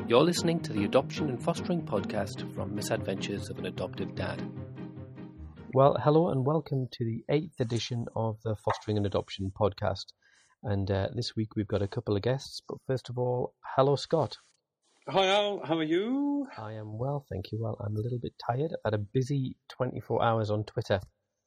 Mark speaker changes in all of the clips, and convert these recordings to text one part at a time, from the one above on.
Speaker 1: You're listening to the Adoption and Fostering Podcast from Misadventures of an Adoptive Dad. Well, hello and welcome to the 8th edition of the Fostering and Adoption Podcast. And this week we've got a couple of guests, but first of all, hello Scott.
Speaker 2: Hi Al, how are you?
Speaker 1: I am well, thank you. Well, I'm a little bit tired. I've had a busy 24 hours on Twitter.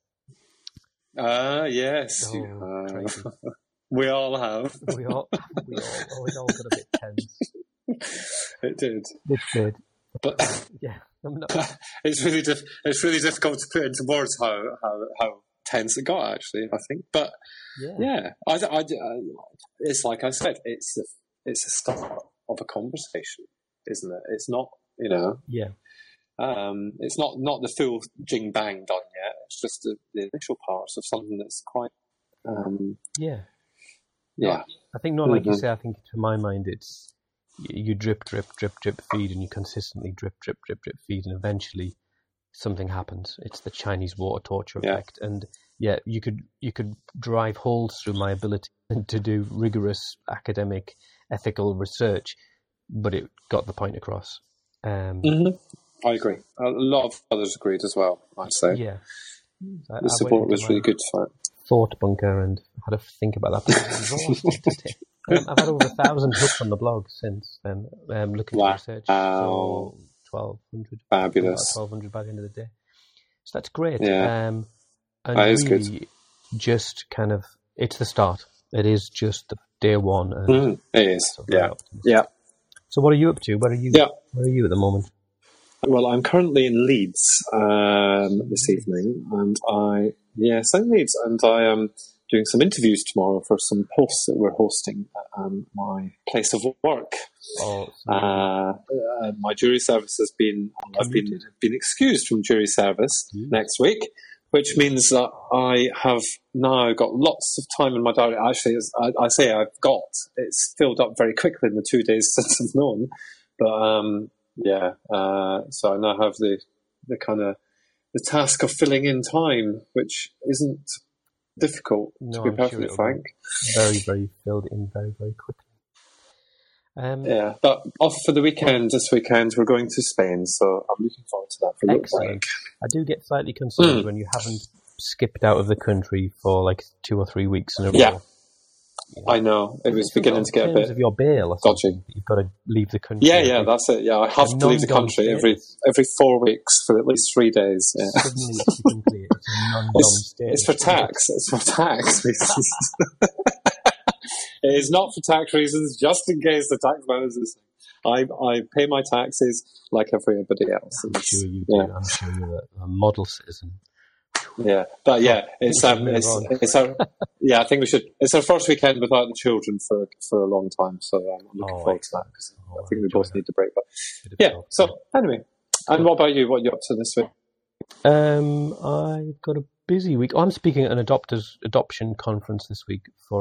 Speaker 2: Yes.
Speaker 1: Crazy.
Speaker 2: We all have.
Speaker 1: We all got a bit tense.
Speaker 2: It did.
Speaker 1: It did.
Speaker 2: But
Speaker 1: yeah,
Speaker 2: it's really difficult to put into words how tense it got, actually, I think. But yeah, I it's like I said, it's a start of a conversation, isn't it? It's not,
Speaker 1: Yeah.
Speaker 2: It's not the full jing bang done yet. It's just the initial parts of something that's quite.
Speaker 1: Yeah. I think not like you say. I think to my mind, it's you drip, feed, and you consistently drip, feed, and eventually something happens. It's the Chinese water torture effect, and you could drive holes through my ability to do rigorous academic, ethical research, but it got the point across.
Speaker 2: I agree. A lot of others agreed as well, I'd say.
Speaker 1: Yeah.
Speaker 2: The support was really good for it.
Speaker 1: Thought bunker and had to think about that. I've had over 1,000 hooks on the blog since then, looking at research. So 1,200.
Speaker 2: Fabulous.
Speaker 1: 1,200 by the end of the day. So that's great.
Speaker 2: Yeah.
Speaker 1: And
Speaker 2: that is
Speaker 1: really
Speaker 2: good.
Speaker 1: Just kind of, it's the start. It is just the day one. And
Speaker 2: it is.
Speaker 1: So
Speaker 2: yeah.
Speaker 1: So what are you up to? Where are you at the moment?
Speaker 2: Well, I'm currently in Leeds this evening, and I'm in Leeds, and I am doing some interviews tomorrow for some posts that we're hosting at my place of work. My jury service has been, I've been excused from jury service next week, which means that I have now got lots of time in my diary. Actually, it's filled up very quickly in the 2 days since I've known, but so I now have the kind of the task of filling in time, which isn't difficult, to be perfectly frank.
Speaker 1: Very, very filled in very, very quickly.
Speaker 2: But off for the weekend this weekend. We're going to Spain, so I'm looking forward to that for a little break.
Speaker 1: I do get slightly concerned when you haven't skipped out of the country for like 2 or 3 weeks in a row.
Speaker 2: Yeah. I know. It was beginning to get a bit
Speaker 1: of your bail or something. You've got to leave the country.
Speaker 2: Yeah, that's it. Yeah, I have to leave the country every 4 weeks for at least 3 days. Yeah.
Speaker 1: Suddenly it's a non-dom state.
Speaker 2: It's for tax. It's for tax reasons. It is not for tax reasons, just in case the tax man is listening. I pay my taxes like everybody else.
Speaker 1: I'm sure you do. I'm sure you're a model citizen.
Speaker 2: Yeah, but it's I think we should. It's our first weekend without the children for a long time, so I'm looking forward to that. Because I think we both need a break. But so anyway, and what about you? What are you up to this week?
Speaker 1: I've got a busy week. I'm speaking at an adoption conference this week for.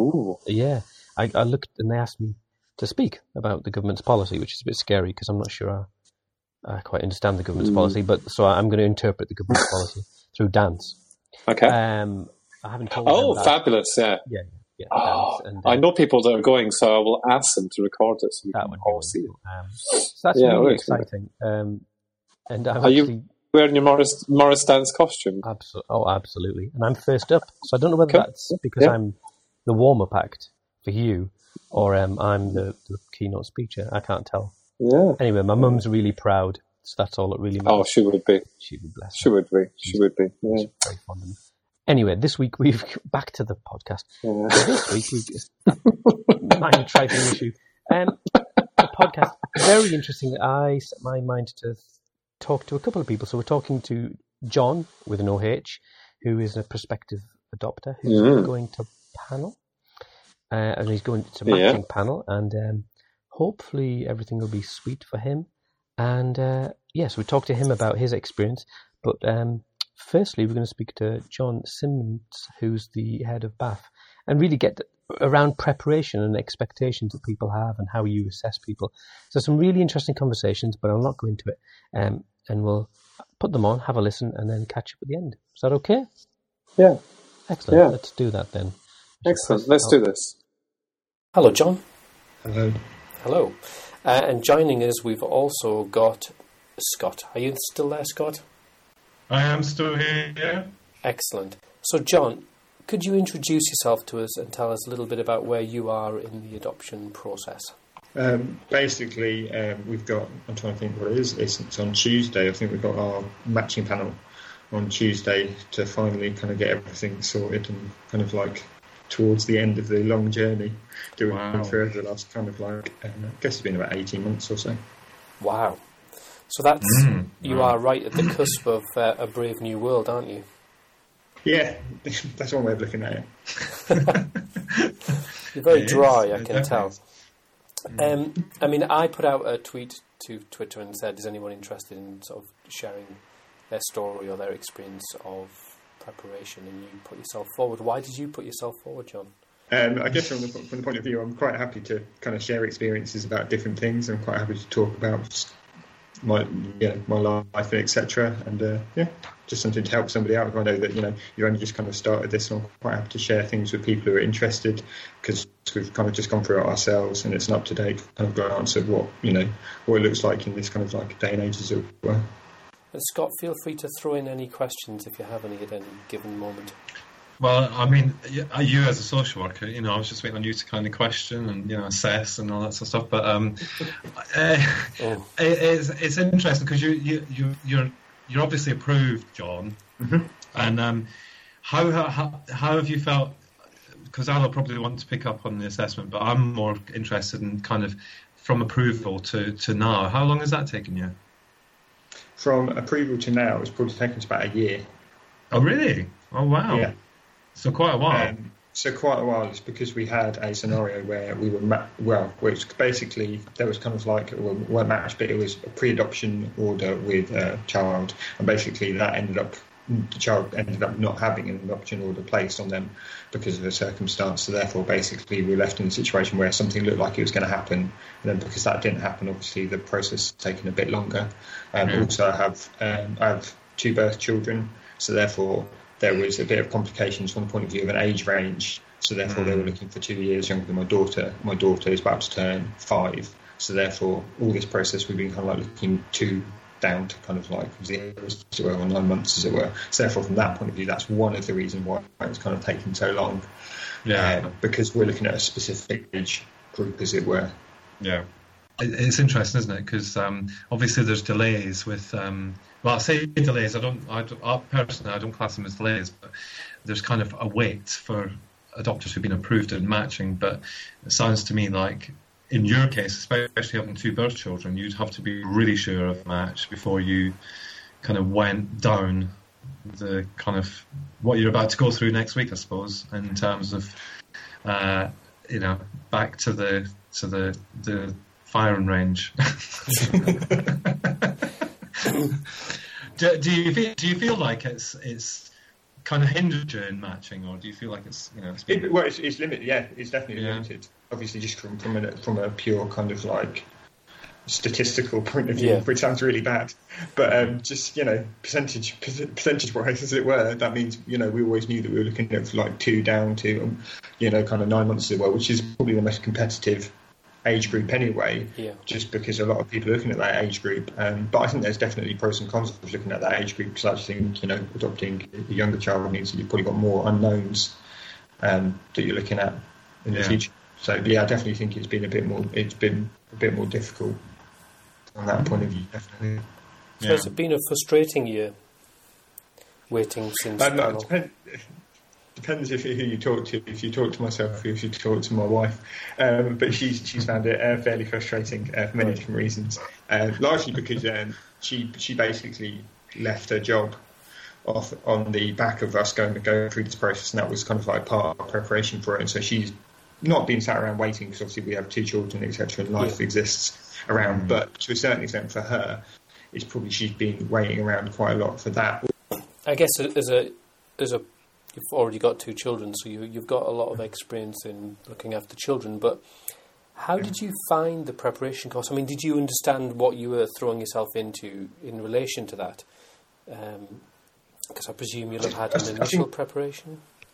Speaker 1: I looked and they asked me to speak about the government's policy, which is a bit scary because I'm not sure I quite understand the government's policy. But so I'm going to interpret the government's policy through dance.
Speaker 2: Okay.
Speaker 1: I haven't told them that.
Speaker 2: Fabulous! Yeah.
Speaker 1: And,
Speaker 2: I know people that are going, so I will ask them to record it so we can all see it.
Speaker 1: So that's really exciting. And
Speaker 2: are you wearing your Morris dance costume?
Speaker 1: Absolutely. And I'm first up, so I don't know whether that's because I'm the warm-up act for you, or I'm the keynote speaker. I can't tell.
Speaker 2: Yeah.
Speaker 1: Anyway, my mum's really proud. So that's all that really matters.
Speaker 2: Oh, she would be.
Speaker 1: She'd be blessed.
Speaker 2: She would be. Yeah.
Speaker 1: She's very fond of me. Anyway, this week we've back to the podcast.
Speaker 2: Yeah.
Speaker 1: So this week we've just mind trifling issue. The podcast very interesting. I set my mind to talk to a couple of people. So we're talking to John with an OH, who is a prospective adopter who's going to panel, and he's going to matching panel, and hopefully everything will be sweet for him. And so we talked to him about his experience, but firstly we're going to speak to John Simmons, who's the head of BAF, and really get around preparation and expectations that people have and how you assess people. So some really interesting conversations, but I'll not go into it, and we'll put them on, have a listen, and then catch up at the end. Is that okay?
Speaker 2: Yeah.
Speaker 1: Excellent. Yeah. Let's do that then.
Speaker 2: Excellent. Let's do this.
Speaker 1: Hello, John.
Speaker 3: Hello.
Speaker 1: Hello. And joining us, we've also got Scott. Are you still there, Scott?
Speaker 3: I am still here, yeah.
Speaker 1: Excellent. So, John, could you introduce yourself to us and tell us a little bit about where you are in the adoption process?
Speaker 3: Basically, we've got, I'm trying to think what it is, it's on Tuesday. I think we've got our matching panel on Tuesday to finally kind of get everything sorted and kind of like towards the end of the long journey, doing through the last kind of like, I guess it's been about 18 months or so.
Speaker 1: Wow. So that's, you are right at the cusp of a brave new world, aren't you?
Speaker 3: Yeah, that's one way of looking at it.
Speaker 1: You're very dry, I can tell. I mean, I put out a tweet to Twitter and said, is anyone interested in sort of sharing their story or their experience of preparation, and you put yourself forward. Why did you put yourself forward, John?
Speaker 3: I guess from the point of view, I'm quite happy to kind of share experiences about different things. I'm quite happy to talk about my life, etc. And just something to help somebody out. I know that you only just kind of started this, and I'm quite happy to share things with people who are interested, because we've kind of just gone through it ourselves, and it's an up-to-date kind of glance at what it looks like in this kind of like day and age, as it were.
Speaker 1: And Scott, feel free to throw in any questions if you have any at any given moment.
Speaker 3: Well, I mean, you as a social worker, I was just waiting on you to kind of question and assess and all that sort of stuff. But it's interesting because you're obviously approved, John. Mm-hmm. And how have you felt? Because I'll probably want to pick up on the assessment, but I'm more interested in kind of from approval to now. How long has that taken you?
Speaker 4: From approval to now, it's probably taken us about a year.
Speaker 3: Oh, really? Oh, wow.
Speaker 4: Yeah.
Speaker 3: So quite a while.
Speaker 4: It's because we had a scenario where we were, which basically there was kind of like, well, we weren't matched, but it was a pre-adoption order with a child, and basically the child ended up not having an adoption order placed on them because of a circumstance. So therefore, basically, we were left in a situation where something looked like it was going to happen, and then because that didn't happen, obviously the process has taken a bit longer. Also, I have two birth children, so therefore there was a bit of complications from the point of view of an age range. So therefore, they were looking for 2 years younger than my daughter. My daughter is about to turn 5. So therefore, all this process we've been kind of like looking down to kind of like 0, as it were, or 9 months, as it were. So therefore, from that point of view, that's one of the reasons why it's kind of taken so long.
Speaker 3: Yeah.
Speaker 4: Because we're looking at a specific age group, as it were.
Speaker 3: Yeah. It's interesting, isn't it? Because obviously there's delays with. Well, I say delays. I personally don't class them as delays, but there's kind of a wait for adopters who've been approved in matching. But it sounds to me like, in your case, especially having 2 birth children, you'd have to be really sure of match before you kind of went down the kind of what you're about to go through next week, I suppose, in terms of back to the firing range. Do you feel like it's kind of hindered you in matching, or do you feel like it's
Speaker 4: it's limited? Yeah, it's definitely limited. Obviously, just from a pure kind of like statistical point of view, which sounds really bad, but just percentage wise, as it were, that means we always knew that we were looking at like 2 down to kind of 9 months as well, which is probably the most competitive age group anyway, just because a lot of people are looking at that age group. But I think there's definitely pros and cons of looking at that age group, because I just think adopting a younger child means that you've probably got more unknowns that you're looking at in the future. So I definitely think it's been a bit more difficult from that point of view, definitely.
Speaker 1: So has it been a frustrating year waiting since?
Speaker 4: Depends who you talk to. If you talk to myself, or if you talk to my wife, but she's found it fairly frustrating for many different reasons. Largely because she basically left her job off on the back of us going through this process, and that was kind of like part of our preparation for it. And so she's not been sat around waiting, because obviously we have 2 children, etc., and life exists around. But to a certain extent, for her, it's probably she's been waiting around quite a lot for that.
Speaker 1: I guess as a you've already got 2 children, so you've got a lot of experience in looking after children. But how did you find the preparation course? I mean, did you understand what you were throwing yourself into in relation to that? Because I presume you'll have had an initial preparation.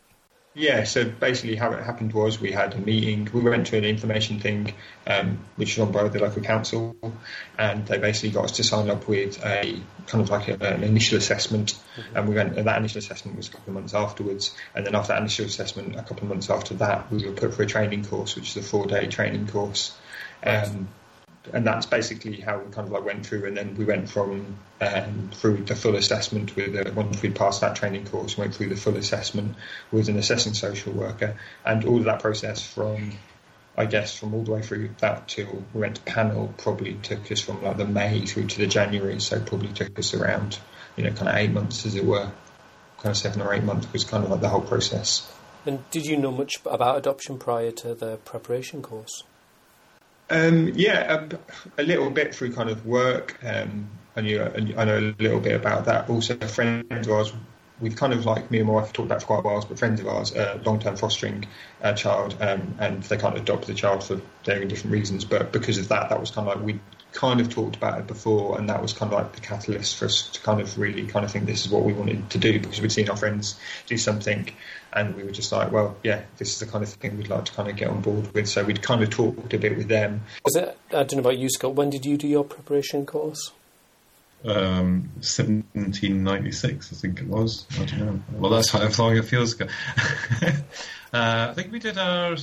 Speaker 4: Yeah, so basically how it happened was we had a meeting, we went to an information thing, which was run by the local council, and they basically got us to sign up with a kind of like an initial assessment, and that initial assessment was a couple of months afterwards, and then after that initial assessment, a couple of months after that, we were put for a training course, which is a 4-day training course. And that's basically how we kind of like went through, and then we went from through the full assessment with once we passed that training course, went through the full assessment with an assessing social worker, and all of that process from all the way through that till we went to panel probably took us from like the May through to the January, so probably took us around kind of 8 months, as it were, kind of 7 or 8 months was kind of like the whole process.
Speaker 1: And did you know much about adoption prior to the preparation course?
Speaker 4: A little bit through kind of work. I know a little bit about that. Also, friends of ours, we've kind of like, me and my wife have talked about for quite a while, but friends of ours, long-term fostering a child, and they can't adopt the child for varying different reasons. But because of that was kind of like, we kind of talked about it before, and that was kind of like the catalyst for us to kind of really kind of think this is what we wanted to do, because we'd seen our friends do something, and we were just like, well, yeah, this is the kind of thing we'd like to kind of get on board with. So we'd kind of talked a bit with them.
Speaker 1: Was it? I don't know about you, Scott. When did you do your preparation course?
Speaker 3: 1796, I think it was. I don't know. Well, that's how long it feels ago. I think we did ours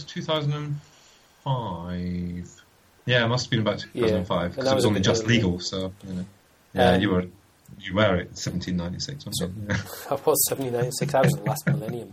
Speaker 3: 2005. Yeah, it must have been about 2005 because it was only just legal. So you were at 1796, wasn't you? Yeah.
Speaker 1: I was 1796. I was in the last millennium.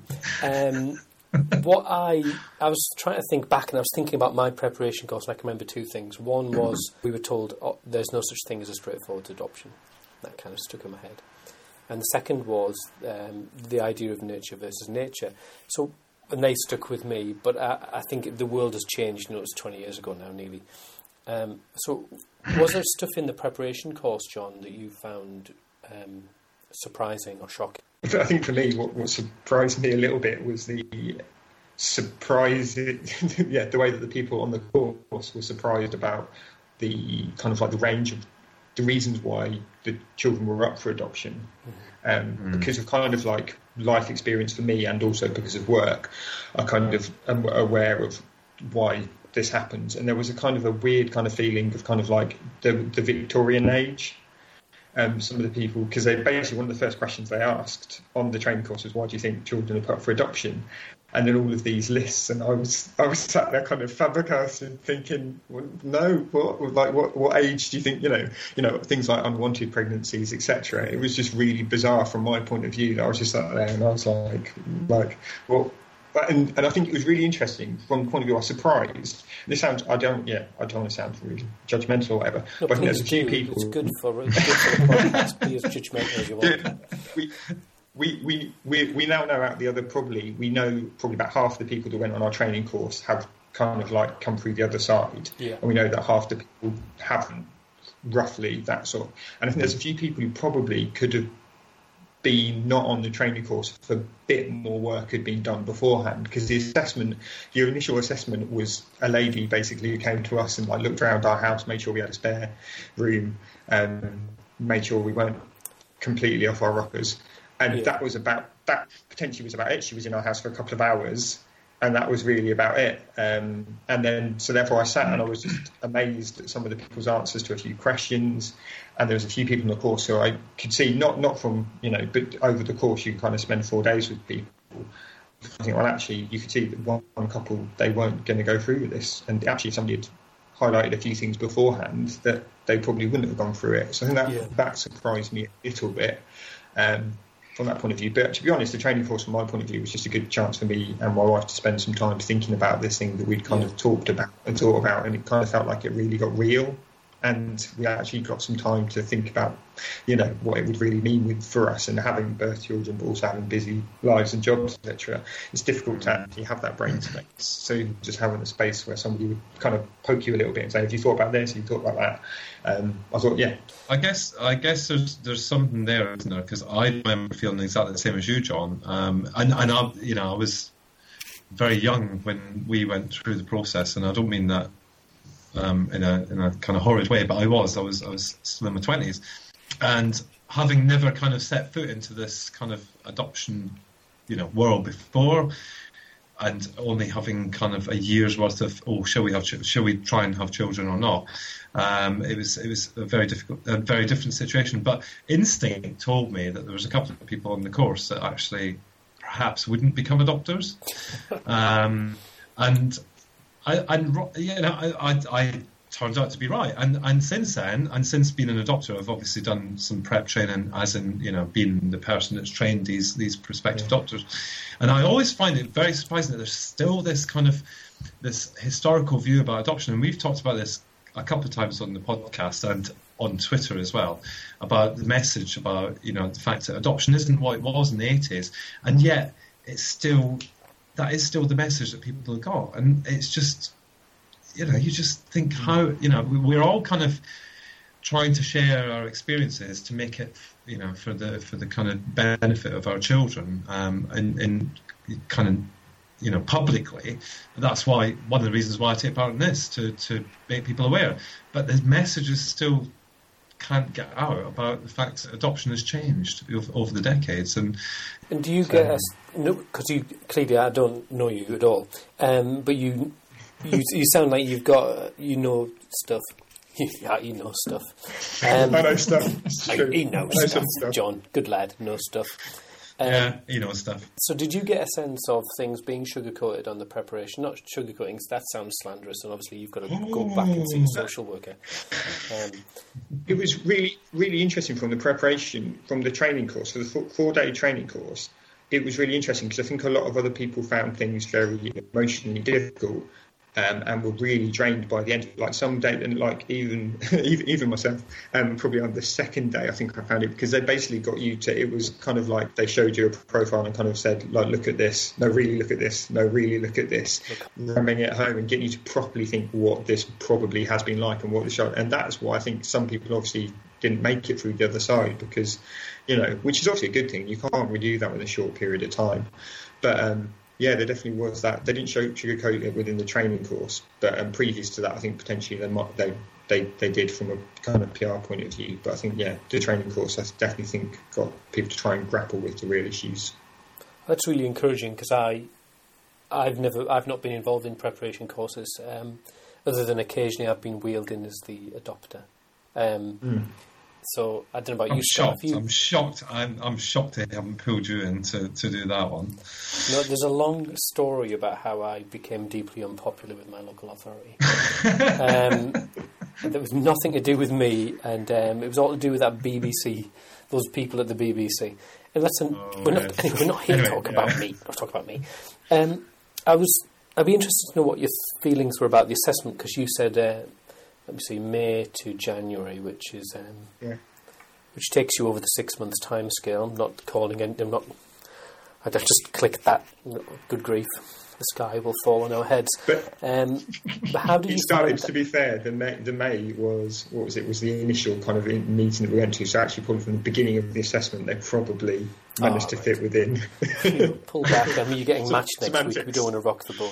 Speaker 1: What I was trying to think back, and I was thinking about my preparation course, and I can remember two things. One was we were told there's no such thing as a straightforward adoption. That kind of stuck in my head. And the second was the idea of nurture versus nature. So, and they stuck with me, but I think the world has changed. It's 20 years ago now, nearly. So, was there stuff in the preparation course, John, that you found surprising or shocking?
Speaker 4: I think for me, what surprised me a little bit was the surprise, the way that the people on the course were surprised about the kind of like the range of the reasons why the children were up for adoption, because of kind of like life experience for me, and also because of work, I kind of am aware of why this happens. And there was a kind of a weird kind of feeling of kind of like the Victorian age. Some of the people, because they basically, one of the first questions they asked on the training course was, why do you think children are put up for adoption? And then all of these lists, and I was sat there kind of flabbergasted, thinking, well, no, what age do you think, things like unwanted pregnancies, etc. It was just really bizarre from my point of view. I was just sat there and I was like, well. And I think it was really interesting from the point of view. I was surprised. This sounds. I don't want to sound really judgmental or whatever.
Speaker 1: No,
Speaker 4: but there's a few people.
Speaker 1: It's good for the podcast. Be as judgmental as you want.
Speaker 4: We now know out the other. We know probably about half the people that went on our training course have kind of like come through the other side, and we know that half the people haven't. Roughly that sort. And I think there's a few people who probably could have been not on the training course if a bit more work had been done beforehand, because your initial assessment was a lady basically who came to us and like looked around our house, made sure we had a spare room, made sure we weren't completely off our rockers, and that potentially was about it. She was in our house for a couple of hours, and that was really about it. And then, so therefore I sat and I was just amazed at some of the people's answers to a few questions. And there was a few people in the course who I could see, not from, but over the course you kind of spend 4 days with people. I think, well, actually, you could see that one couple, they weren't going to go through with this. And actually somebody had highlighted a few things beforehand that they probably wouldn't have gone through it. So I think that surprised me a little bit. From that point of view. But to be honest, the training course from my point of view was just a good chance for me and my wife to spend some time thinking about this thing that we'd kind of talked about and thought about, and it kind of felt like it really got real. And we actually got some time to think about, what it would really mean for us, and having birth children, but also having busy lives and jobs, etc. It's difficult to actually have that brain space. So just having a space where somebody would kind of poke you a little bit and say, have you thought about this? Have you thought about that? I thought, yeah.
Speaker 3: I guess there's something there, isn't there? Because I remember feeling exactly the same as you, John. And I was very young when we went through the process, and I don't mean that in a kind of horrid way, but I was still in my 20s, and having never kind of set foot into this kind of adoption world before, and only having kind of a year's worth of, shall we try and have children or not? It was a very different situation. But instinct told me that there was a couple of people on the course that actually perhaps wouldn't become adopters, and I turned out to be right. And since then, and since being an adopter, I've obviously done some prep training, as in, being the person that's trained these prospective adopters. And I always find it very surprising that there's still this kind of this historical view about adoption. And we've talked about this a couple of times on the podcast and on Twitter as well, about the message about, the fact that adoption isn't what it was in the 80s. And yet that is still the message that people have got. And it's just, you just think how, we're all kind of trying to share our experiences to make it, for the kind of benefit of our children, and kind of, publicly. That's why one of the reasons why I take part in this, to make people aware. But the messages still can't get out about the fact that adoption has changed over the decades. And
Speaker 1: do you get because clearly I don't know you at all, but you sound like you've got stuff. Yeah, you know stuff.
Speaker 4: I know stuff.
Speaker 1: He knows stuff. John, good lad, knows stuff.
Speaker 3: Yeah, he knows stuff.
Speaker 1: So did you get a sense of things being sugar-coated on the preparation? Not sugar-coating, that sounds slanderous, and obviously you've got to go back and see a social worker.
Speaker 4: It was really, really interesting from the preparation, from the training course, for the 4-day training course. It was really interesting because I think a lot of other people found things very emotionally difficult. And were really drained by the end. Like some day, and like even myself, probably on the second day, I think I found it, because they basically got you to. It was kind of like they showed you a profile and kind of said, like, look at this, no, really look at this, no, really look at this, ramming it home and getting you to properly think what this probably has been like and what the show. And that's why I think some people obviously didn't make it through the other side, because, which is obviously a good thing. You can't redo that in a short period of time, but. Yeah, there definitely was that. They didn't sugarcoat it within the training course, but previous to that, I think potentially they did from a kind of PR point of view. But I think, the training course, I definitely think got people to try and grapple with the real issues.
Speaker 1: That's really encouraging, because I've not been involved in preparation courses, other than occasionally I've been wheeled in as the adopter. So I don't know about you.
Speaker 3: I'm shocked. I'm shocked they haven't pulled you in to do that one.
Speaker 1: No, there's a long story about how I became deeply unpopular with my local authority. There was nothing to do with me, and it was all to do with that BBC, those people at the BBC. And we're not here to talk about me. Not talk about me. I'd be interested to know what your feelings were about the assessment, because you said. Let me see, May to January, which is which takes you over the 6 months time scale. I'm not calling it. I just click that. Good grief, the sky will fall on our heads. But how did you
Speaker 4: started? To be fair, the May was what was it? Was the initial kind of meeting that we went to. So actually, probably from the beginning of the assessment, they probably managed to fit within.
Speaker 1: Pull back. I mean, you're getting matched next week. We don't want to rock the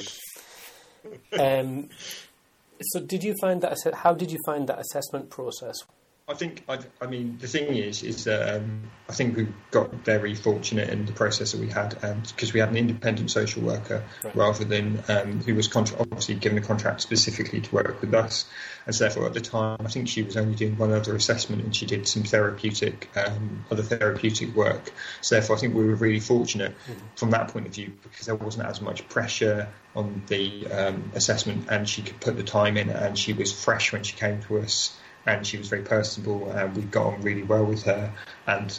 Speaker 1: boat. So did you find that? How did you find that assessment process?
Speaker 4: I think, I mean, the thing is that I think we got very fortunate in the process that we had, because we had an independent social worker rather than who was obviously given a contract specifically to work with us. And so therefore, at the time, I think she was only doing one other assessment, and she did some other therapeutic work. So therefore, I think we were really fortunate from that point of view, because there wasn't as much pressure on the assessment, and she could put the time in, and she was fresh when she came to us. And she was very personable, and we got on really well with her. And,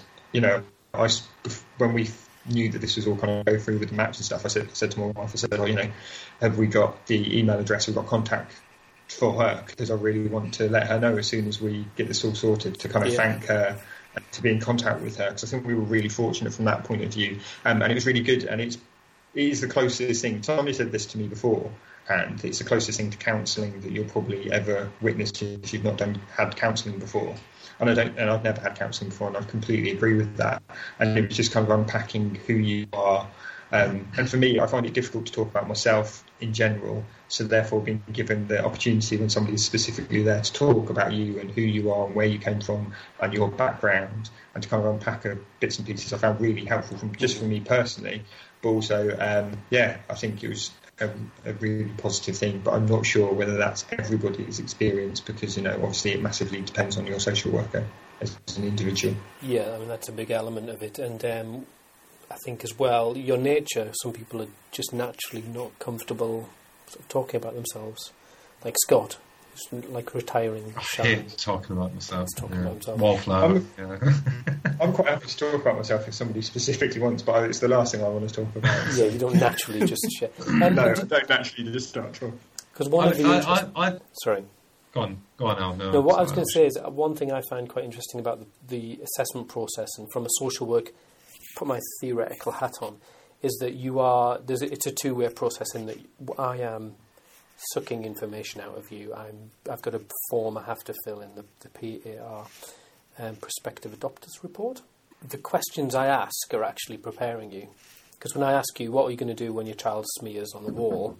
Speaker 4: when we knew that this was all kind of go through with the maps and stuff, I said to my wife, have we got the email address, we've got contact for her? Because I really want to let her know as soon as we get this all sorted, to kind of thank her, to be in contact with her. Because I think we were really fortunate from that point of view. And it was really good, and it is the closest thing. Somebody said this to me before, and it's the closest thing to counselling that you'll probably ever witness if you've not had counselling before. And I've never had counselling before, and I completely agree with that. And it was just kind of unpacking who you are. And for me, I find it difficult to talk about myself in general. So therefore being given the opportunity when somebody's specifically there to talk about you and who you are and where you came from and your background, and to kind of unpack bits and pieces, I found really helpful from me personally. But also, I think it was a really positive thing, but I'm not sure whether that's everybody's experience, because, obviously it massively depends on your social worker as an individual.
Speaker 1: Yeah, I mean, that's a big element of it. And I think as well, your nature, some people are just naturally not comfortable sort of talking about themselves. Like Scott, who's like retiring.
Speaker 3: I hate talking about myself.
Speaker 1: Wallflower.
Speaker 4: I'm quite happy to talk about myself if somebody specifically wants, but it's the last thing I want to talk about.
Speaker 1: Yeah, you don't naturally just share.
Speaker 4: No, I don't naturally just start talking.
Speaker 1: Because one of the sorry.
Speaker 3: Go on, Al.
Speaker 1: No, what I was going to say is one thing I find quite interesting about the assessment process, and from a social work, put my theoretical hat on, is that it's a two-way process in that I am sucking information out of you. I've got a form I have to fill in, the PAR, Prospective Adopters Report. The questions I ask are actually preparing you. Because when I ask you, what are you going to do when your child smears on the wall,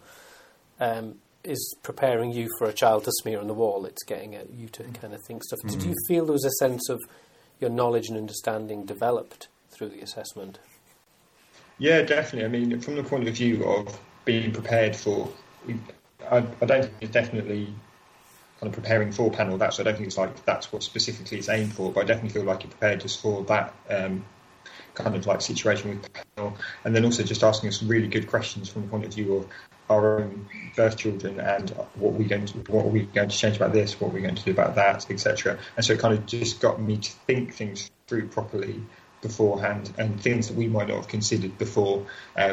Speaker 1: is preparing you for a child to smear on the wall. It's getting at you to kind of think stuff. Did you feel there was a sense of your knowledge and understanding developed through the assessment?
Speaker 4: Yeah, definitely. I mean, from the point of view of being prepared for, I don't think it's definitely kind of preparing for panel. I don't think it's like that's what specifically it's aimed for, but I definitely feel like you're prepared just for that kind of like situation with panel, and then also just asking us really good questions from the point of view of our own birth children and what are we going to change about this, what are we going to do about that, etc. And so it kind of just got me to think things through properly beforehand, and things that we might not have considered before,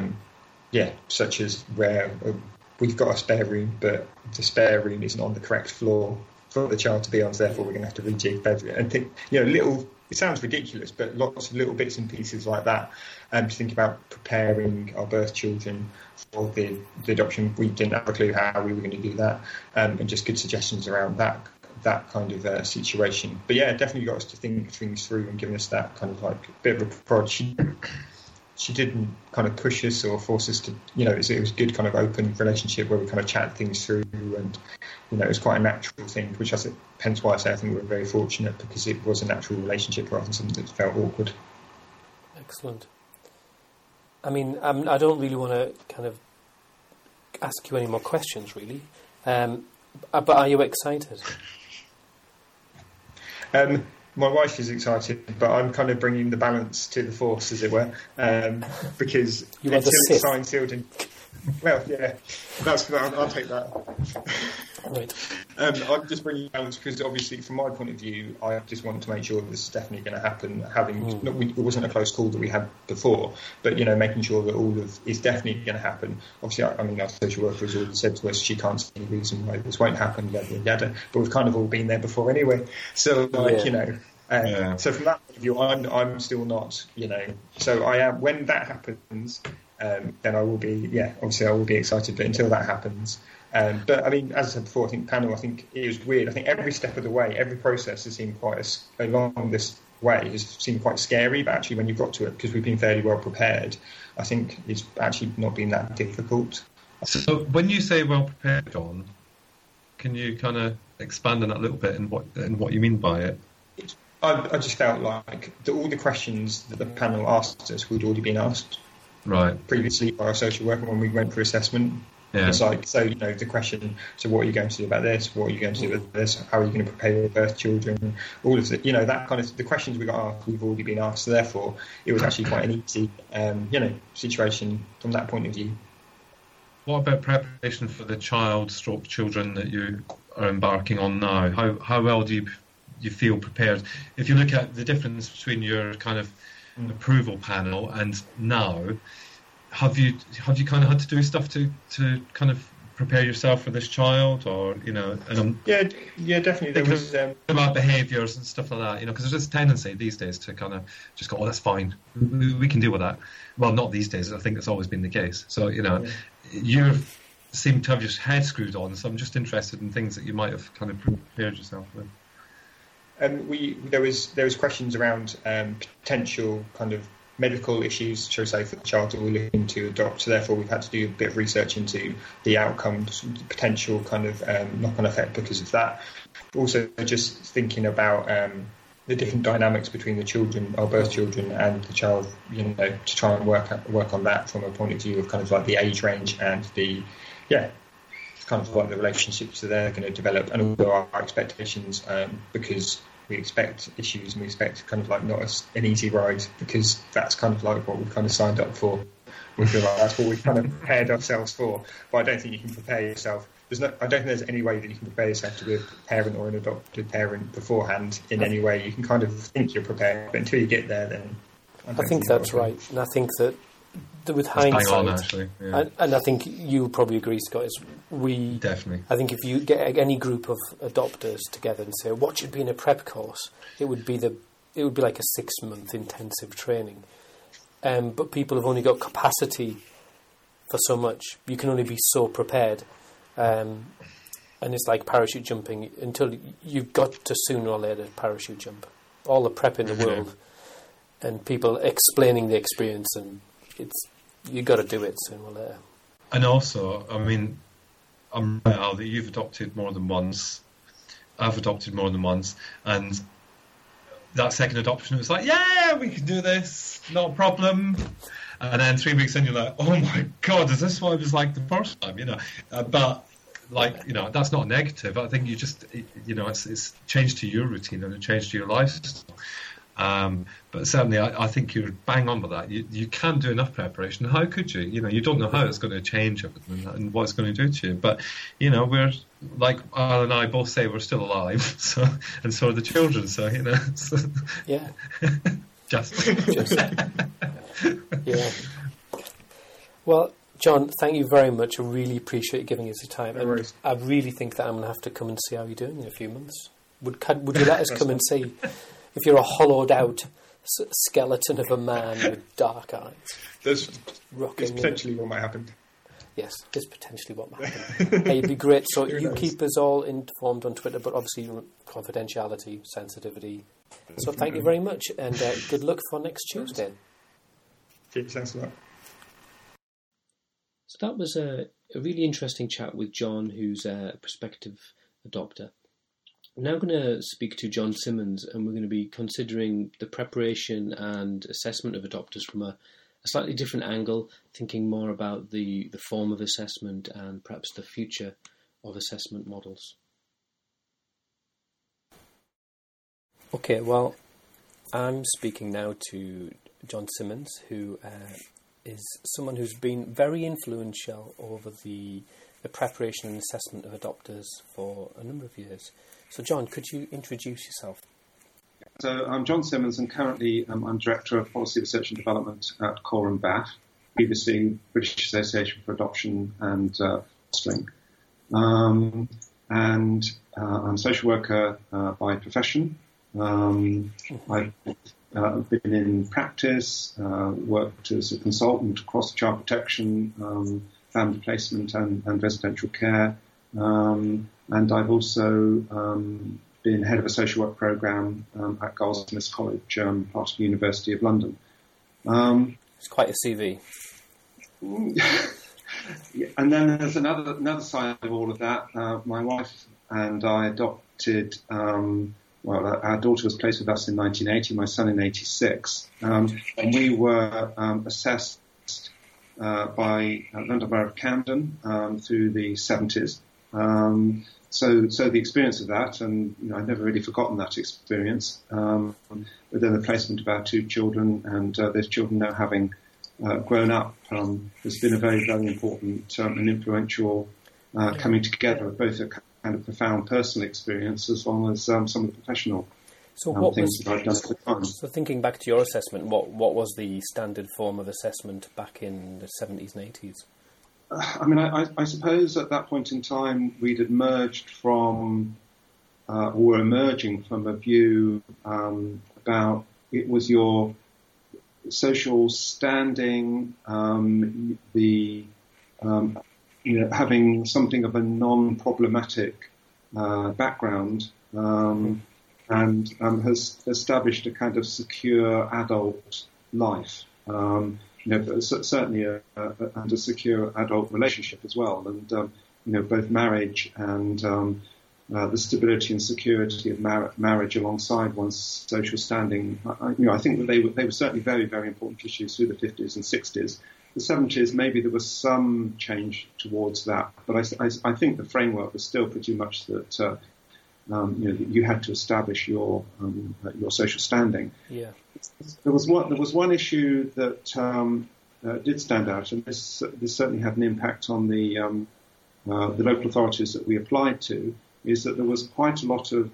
Speaker 4: such as where we've got a spare room, but the spare room isn't on the correct floor for the child to be on, so therefore we're going to have to rejig bedroom, and think, it sounds ridiculous, but lots of little bits and pieces like that, to think about preparing our birth children for the adoption. We didn't have a clue how we were going to do that, and just good suggestions around that kind of situation. But yeah, it definitely got us to think things through and giving us that kind of like bit of a prod. She didn't kind of push us or force us to, it was a good kind of open relationship where we kind of chatted things through, and it was quite a natural thing, which hence why I say I think we were very fortunate, because it was a natural relationship rather than something that felt awkward.
Speaker 1: Excellent. I mean, I don't really want to kind of ask you any more questions, really, but are you excited?
Speaker 4: My wife is excited, but I'm kind of bringing the balance to the force, as it were, because until it's signed, sealed, and well, yeah, I'll take that.
Speaker 1: Right.
Speaker 4: I'm just bringing balance because, obviously, from my point of view, I just want to make sure this is definitely going to happen. It wasn't a close call that we had before, but making sure that all of is definitely going to happen. Obviously, our social worker has already said to us she can't see any reason why this won't happen, yada yada. But we've kind of all been there before anyway. So, So from that point of view, I'm still not, So I am when that happens. Then I will be, obviously I will be excited, but until that happens. But I mean, as I said before, I think it was weird. I think every step of the way, every process has seemed along this way has seemed quite scary, but actually when you've got to it, because we've been fairly well prepared, I think it's actually not been that difficult.
Speaker 3: So when you say well prepared, John, can you kind of expand on that a little bit and what you mean by it?
Speaker 4: I just felt like all the questions that the panel asked us would already been asked.
Speaker 3: Right.
Speaker 4: Previously by our social worker when we went for assessment.
Speaker 3: Yeah.
Speaker 4: It's like, so, the question, so what are you going to do about this? What are you going to do with this? How are you going to prepare your birth children? All of the, that kind of, the questions we got asked, we've already been asked. So therefore, it was actually quite an easy, situation from that point of view.
Speaker 3: What about preparation for the children that you are embarking on now? How well do you feel prepared? If you look at the difference between your kind of approval panel and now, have you kind of had to do stuff to kind of prepare yourself for this child, or
Speaker 4: yeah, definitely there was
Speaker 3: about behaviours and stuff like that, because there's this tendency these days to kind of just go, oh, that's fine, we can deal with that. Well, not these days. I think that's always been the case. So you seem to have your head screwed on, so I'm just interested in things that you might have kind of prepared yourself with.
Speaker 4: There was questions around potential kind of medical issues, shall we say, for the child that we're looking to adopt. So therefore, we've had to do a bit of research into the outcomes, the potential kind of knock-on effect because of that. Also, just thinking about the different dynamics between the children, our birth children, and the child, to try and work on that from a point of view of kind of like the age range and the kind of like the relationships that they're going to develop, and also our expectations, because we expect issues and we expect kind of like not an easy ride, because that's kind of like what we've kind of signed up for. We feel like that's what we've kind of prepared ourselves for. But I don't think you can prepare yourself. I don't think there's any way that you can prepare yourself to be a parent or an adopted parent beforehand in any way. You can kind of think you're prepared, but until you get there, then
Speaker 1: I think that's right. And I think that with hindsight, and I think you'll probably agree, Scott, is
Speaker 3: definitely.
Speaker 1: I think if you get any group of adopters together and say what should be in a prep course, it would be like a 6-month intensive training. But people have only got capacity for so much. You can only be so prepared. And it's like parachute jumping. Until you've got to sooner or later parachute jump. All the prep in the world and people explaining the experience, and you got to do it sooner or later.
Speaker 3: And also, I mean, I'm right out that you've adopted more than once. I've adopted more than once, and that second adoption, it was like, yeah, we can do this, no problem. And then 3 weeks in, you're like, oh my God, is this what it was like the first time? But that's not negative. I think you just, it's changed to your routine and it changed to your lifestyle. But certainly, I think you're bang on with that. You can't do enough preparation. How could you? You don't know how it's going to change everything and what it's going to do to you. But we're like Al and I both say we're still alive, so are the children. So
Speaker 1: yeah,
Speaker 3: just
Speaker 1: yeah. Well, John, thank you very much. I really appreciate you giving us your time.
Speaker 4: No worries.
Speaker 1: I really think that I'm going to have to come and see how you're doing in a few months. Would you let us come and see if you're a hollowed out skeleton of a man with dark eyes?
Speaker 4: There's potentially what might happen.
Speaker 1: Yes, there's potentially what might happen. Hey, it'd be great. So you keep us all informed on Twitter, but obviously confidentiality, sensitivity. So thank you very much, and good luck for next Tuesday.
Speaker 4: Thanks a lot.
Speaker 1: So that was a really interesting chat with John, who's a prospective adopter. I'm now going to speak to John Simmons, and we're going to be considering the preparation and assessment of adopters from a slightly different angle, thinking more about the form of assessment and perhaps the future of assessment models. Okay, well, I'm speaking now to John Simmons, who is someone who's been very influential over the preparation and assessment of adopters for a number of years. So, John, could you introduce yourself?
Speaker 5: So, I'm John Simmons, and currently I'm Director of Policy Research and Development at CORE and BAF, previously British Association for Adoption and Fostering. And I'm a social worker by profession. I've been in practice, worked as a consultant across child protection, family placement and residential care. And I've also been head of a social work programme at Goldsmiths College, part of the University of London.
Speaker 1: It's quite a CV.
Speaker 5: And then there's another side of all of that. My wife and I adopted, our daughter was placed with us in 1980, my son in 86. And we were assessed by London Borough of Camden through the 70s. So the experience of that, and I've never really forgotten that experience. But then the placement of our 2 children, and those children now having grown up, has been a very, very important and influential coming together of both a kind of profound personal experience as well as some of the professional things that I've done at the time.
Speaker 1: So thinking back to your assessment, what was the standard form of assessment back in the 70s and 80s?
Speaker 5: I mean, I suppose at that point in time we'd emerged from, or were emerging from a view about it was your social standing, having something of a non-problematic background, and has established a kind of secure adult life. but certainly and a secure adult relationship as well. And both marriage and the stability and security of marriage alongside one's social standing. I think that they were certainly very, very important issues through the 50s and 60s. The 70s, maybe there was some change towards that, but I think the framework was still pretty much that you had to establish your social standing.
Speaker 1: Yeah.
Speaker 5: There was one issue that did stand out, and this certainly had an impact on the local authorities that we applied to, is that there was quite a lot of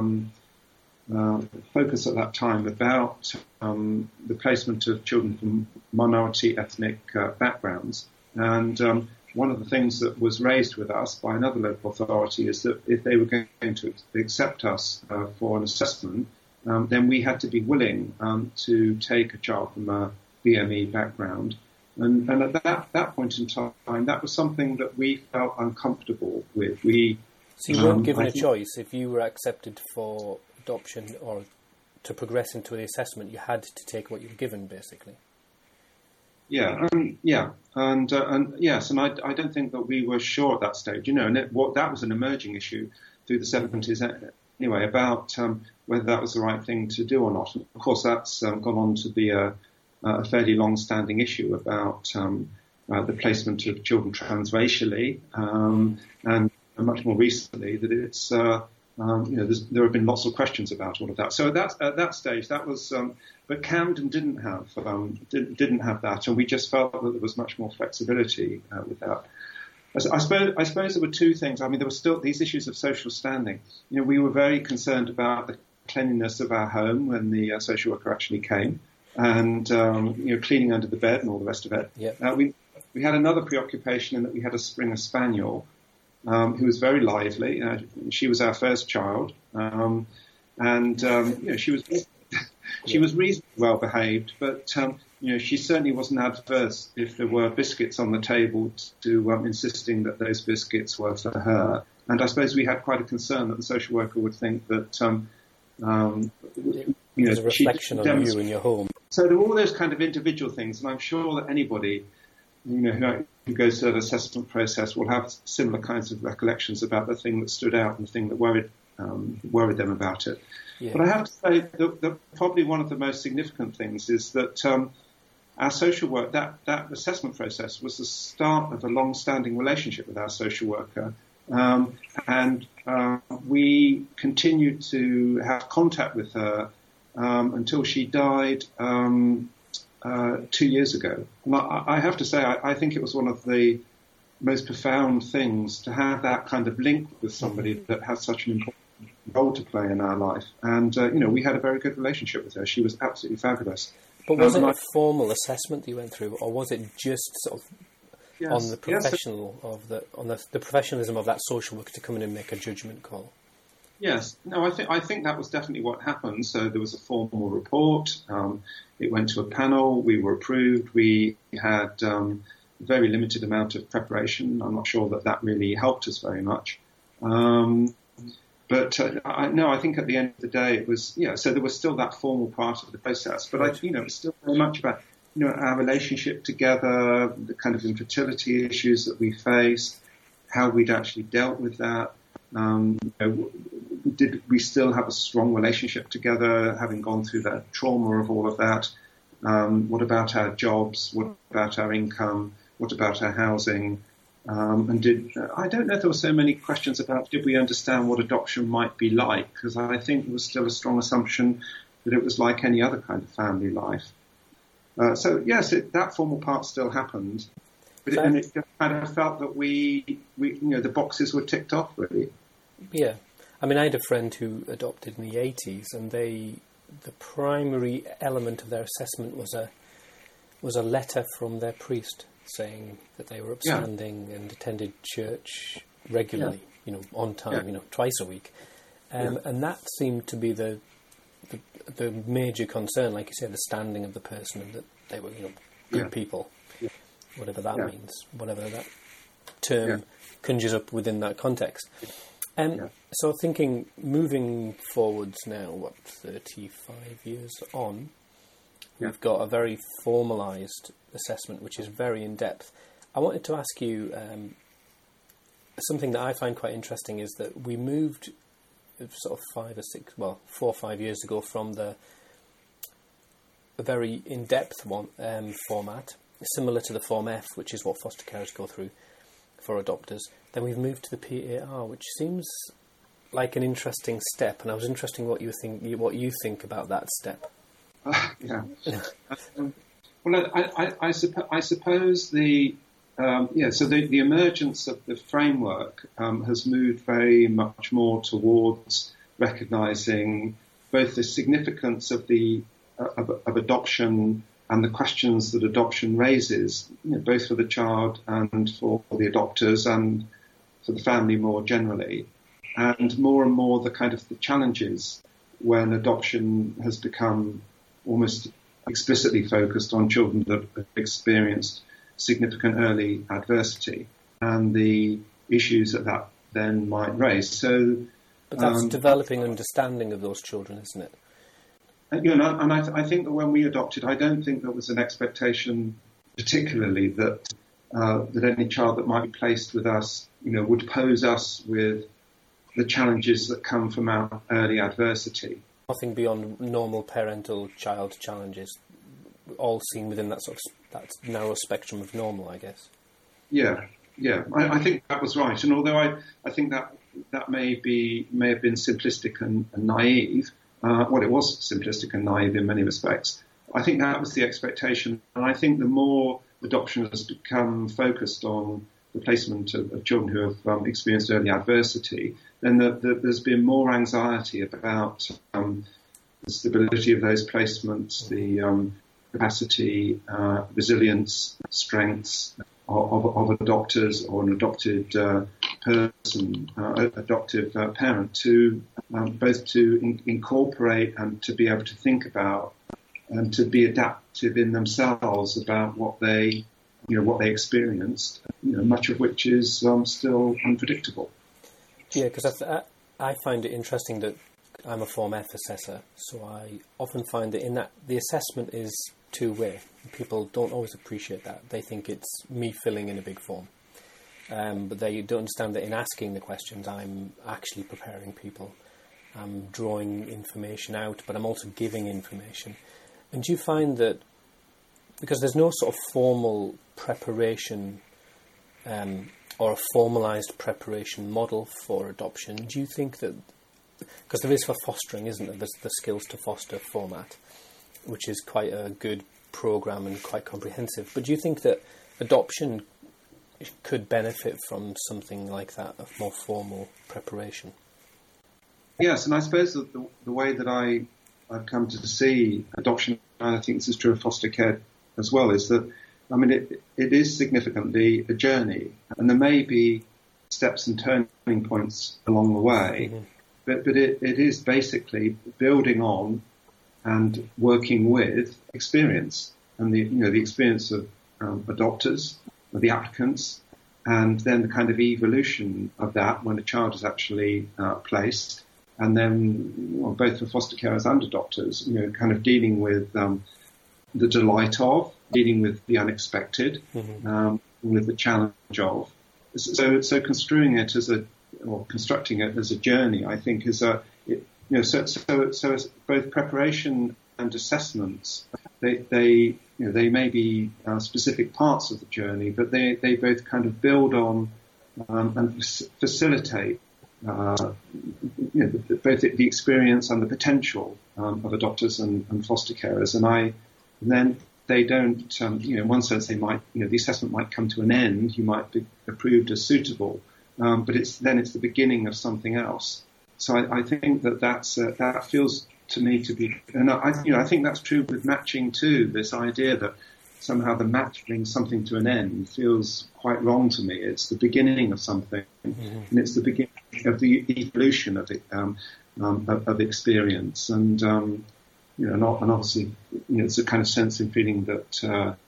Speaker 5: focus at that time about the placement of children from minority ethnic backgrounds. And one of the things that was raised with us by another local authority is that if they were going to accept us for an assessment, then we had to be willing to take a child from a BME background. And at that point in time, that was something that we felt uncomfortable with.
Speaker 1: So you weren't given a choice. If you were accepted for adoption or to progress into the assessment, you had to take what you were given, basically.
Speaker 5: Yeah, and yes, and I don't think that we were sure at that stage, and that was an emerging issue through the 70s anyway, about whether that was the right thing to do or not. And of course, that's gone on to be a fairly long-standing issue about the placement of children transracially, and much more recently that it's there have been lots of questions about all of that. So at that stage, that was, but Camden didn't have that, and we just felt that there was much more flexibility with that. I suppose there were two things. I mean, there were still these issues of social standing. We were very concerned about the cleanliness of our home when the social worker actually came, and cleaning under the bed and all the rest of it.
Speaker 1: Yeah.
Speaker 5: We had another preoccupation in that we had a Springer Spaniel who was very lively. She was our first child, she was reasonably well behaved, but she certainly wasn't adverse if there were biscuits on the table to insisting that those biscuits were for her. And I suppose we had quite a concern that the social worker would think that
Speaker 1: it was a reflection of you in your home.
Speaker 5: So there were all those kind of individual things, and I'm sure that anybody who goes through the assessment process will have similar kinds of recollections about the thing that stood out and the thing that worried them about it.
Speaker 1: Yeah.
Speaker 5: But I have to say that probably one of the most significant things is that our social work, that assessment process was the start of a long-standing relationship with our social worker. And we continued to have contact with her until she died 2 years ago. And I have to say, I think it was one of the most profound things to have that kind of link with somebody that has such an important role to play in our life. And, we had a very good relationship with her. She was absolutely fabulous.
Speaker 1: But was it a formal assessment that you went through, or was it just sort of on the the professionalism of that social worker to come in and make a judgment call?
Speaker 5: Yes. No, I think that was definitely what happened. So there was a formal report. It went to a panel. We were approved. We had a very limited amount of preparation. I'm not sure that really helped us very much. I think at the end of the day it was, so there was still that formal part of the process. But it's still very much about, our relationship together, the kind of infertility issues that we faced, how we'd actually dealt with that. Did we still have a strong relationship together, having gone through that trauma of all of that? What about our jobs? What about our income? What about our housing? I don't know if there were so many questions about did we understand what adoption might be like, because I think there was still a strong assumption that it was like any other kind of family life. So yes, that formal part still happened, but it just kind of felt that we the boxes were ticked off, really.
Speaker 1: Yeah. I mean, I had a friend who adopted in the 80s, and the primary element of their assessment was a letter from their priest saying that they were upstanding and attended church regularly, on time, twice a week. And that seemed to be the major concern, like you said, the standing of the person, and that they were, good people, whatever that means, whatever that term conjures up within that context. So thinking, moving forwards now, 35 years on, we've got a very formalised assessment, which is very in-depth. I wanted to ask you, something that I find quite interesting is that we moved sort of 4 or 5 years ago from the very in-depth one format, similar to the Form F, which is what foster carers go through for adopters. Then we've moved to the PAR, which seems like an interesting step, and I was interested in what you think about that step.
Speaker 5: Yeah. Well, I suppose the emergence of the framework has moved very much more towards recognising both the significance of of adoption and the questions that adoption raises, both for the child and for the adopters and for the family more generally, and more the kind of the challenges when adoption has become almost explicitly focused on children that have experienced significant early adversity and the issues that then might raise. So,
Speaker 1: but that's developing understanding of those children, isn't it?
Speaker 5: And I think that when we adopted, I don't think there was an expectation, particularly that any child that might be placed with us, would pose us with the challenges that come from our early adversity.
Speaker 1: Nothing beyond normal parental-child challenges, all seen within that sort of that narrow spectrum of normal, I guess.
Speaker 5: Yeah. I think that was right, and although I think that may have been simplistic and naive. It was simplistic and naive in many respects. I think that was the expectation, and I think the more adoption has become focused on the placement of children who have experienced early adversity, then there's been more anxiety about the stability of those placements, the capacity, resilience, strengths of adopters or an adopted person, adoptive parent, to both to incorporate and to be able to think about and to be adaptive in themselves about what they experienced, much of which is still unpredictable.
Speaker 1: Yeah, because I find it interesting that I'm a Form F assessor, so I often find that in that the assessment is two-way. People don't always appreciate that. They think it's me filling in a big form. But they don't understand that in asking the questions, I'm actually preparing people. I'm drawing information out, but I'm also giving information. And do you find that, because there's no sort of formal preparation or a formalised preparation model for adoption, do you think that, because there is for fostering, isn't there? There's the Skills to Foster format, which is quite a good programme and quite comprehensive. But do you think that adoption could benefit from something like that, of more formal preparation?
Speaker 5: Yes, and I suppose that the way that I've come to see adoption, and I think this is true of foster care as well, is that, it is significantly a journey, and there may be steps and turning points along the way, but it is basically building on and working with experience, and the experience of adopters, of the applicants, and then the kind of evolution of that when a child is actually placed, and then both for foster carers and adopters, kind of dealing with the delight of, dealing with the unexpected, with the challenge of. So constructing it as a journey, I think, is so as both preparation and assessments, they may be specific parts of the journey, but they both kind of build on and facilitate both the experience and the potential of adopters and foster carers. And then they don't, in one sense, they might, the assessment might come to an end. You might be approved as suitable, but it's the beginning of something else. So I think that feels to me to be, and I think that's true with matching too. This idea that somehow the match brings something to an end feels quite wrong to me. It's the beginning of something, and it's the beginning of the evolution of it, of experience, and and obviously, it's a kind of sense in feeling that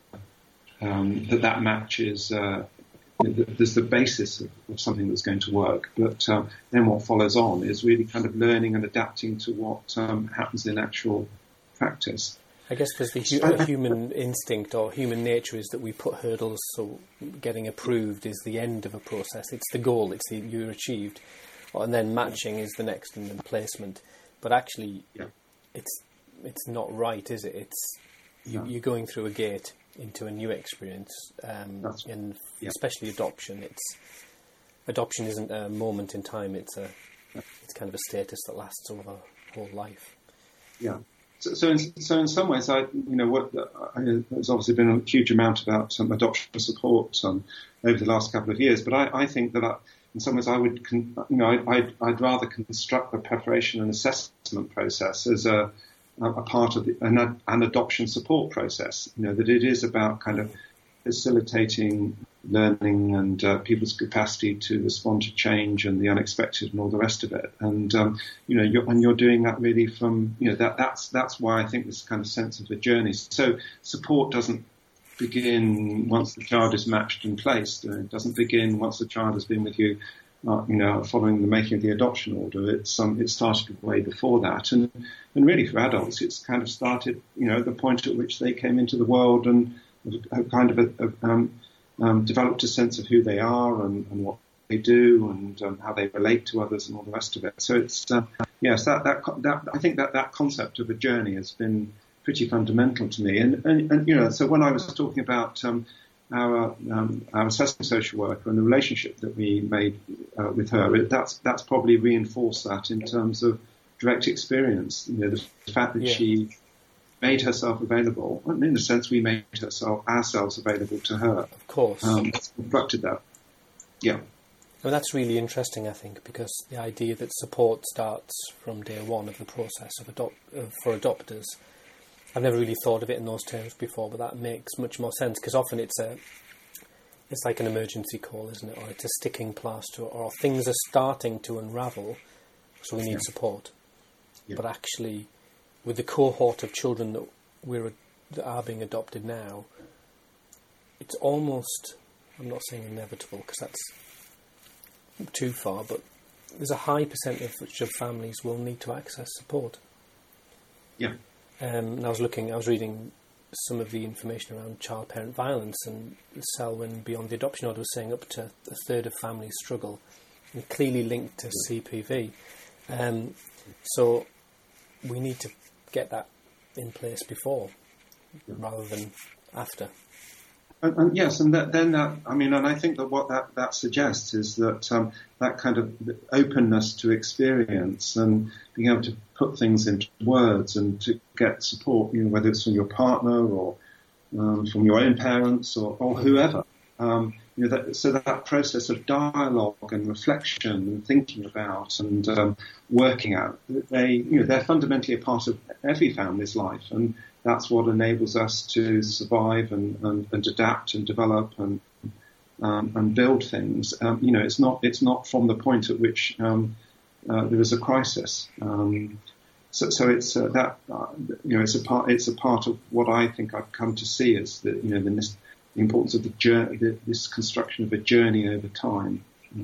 Speaker 5: that match is. There's the basis of something that's going to work, but then what follows on is really kind of learning and adapting to what happens in actual practice.
Speaker 1: I guess there's the human instinct or human nature is that we put hurdles, so getting approved is the end of a process. It's the goal, you're achieved. And then matching is the next, and then placement. But actually, it's not right, is it? You're going through a gate into a new experience, and especially adoption. Adoption isn't a moment in time. It's kind of a status that lasts over a whole life.
Speaker 5: Yeah. So in some ways, there's obviously been a huge amount about adoption support over the last couple of years. But I think that in some ways, I'd rather construct the preparation and assessment process as a part of an adoption support process. That it is about kind of facilitating learning and people's capacity to respond to change and the unexpected and all the rest of it. And you're doing that really from that's why I think this kind of sense of a journey. So support doesn't begin once the child is matched and placed. It doesn't begin once the child has been with you, following the making of the adoption order. It started way before that, and really for adults, it's kind of started the point at which they came into the world and have kind of developed a sense of who they are and what they do and how they relate to others and all the rest of it. So it's I think that concept of a journey has been pretty fundamental to me. And so when I was talking about our assessing social worker and the relationship that we made with her, that's probably reinforced that in terms of direct experience. The fact that she made herself available, and in a sense we made ourselves available to her.
Speaker 1: Of course.
Speaker 5: Reflected that. Yeah.
Speaker 1: Well, that's really interesting, I think, because the idea that support starts from day one of the process for adopters, I've never really thought of it in those terms before, but that makes much more sense, because often it's like an emergency call, isn't it? Or it's a sticking plaster, or things are starting to unravel, so we need support. Yeah. But actually, with the cohort of children that are being adopted now, it's almost, I'm not saying inevitable because that's too far, but there's a high percentage of families will need to access support.
Speaker 5: Yeah.
Speaker 1: And I was reading some of the information around child-parent violence, and Selwyn, beyond the adoption order, was saying up to a third of families struggle, and clearly linked to CPV. So we need to get that in place before, rather than after.
Speaker 5: And yes, and I think that what that suggests is that that kind of openness to experience and being able to put things into words and to get support, whether it's from your partner or from your own parents or whoever. So that process of dialogue and reflection and thinking about and working out, they're fundamentally a part of every family's life, and that's what enables us to survive and adapt and develop and build things. It's not from the point at which there is a crisis. So it's it's a part of what I think I've come to see as the importance of this construction of a journey over time.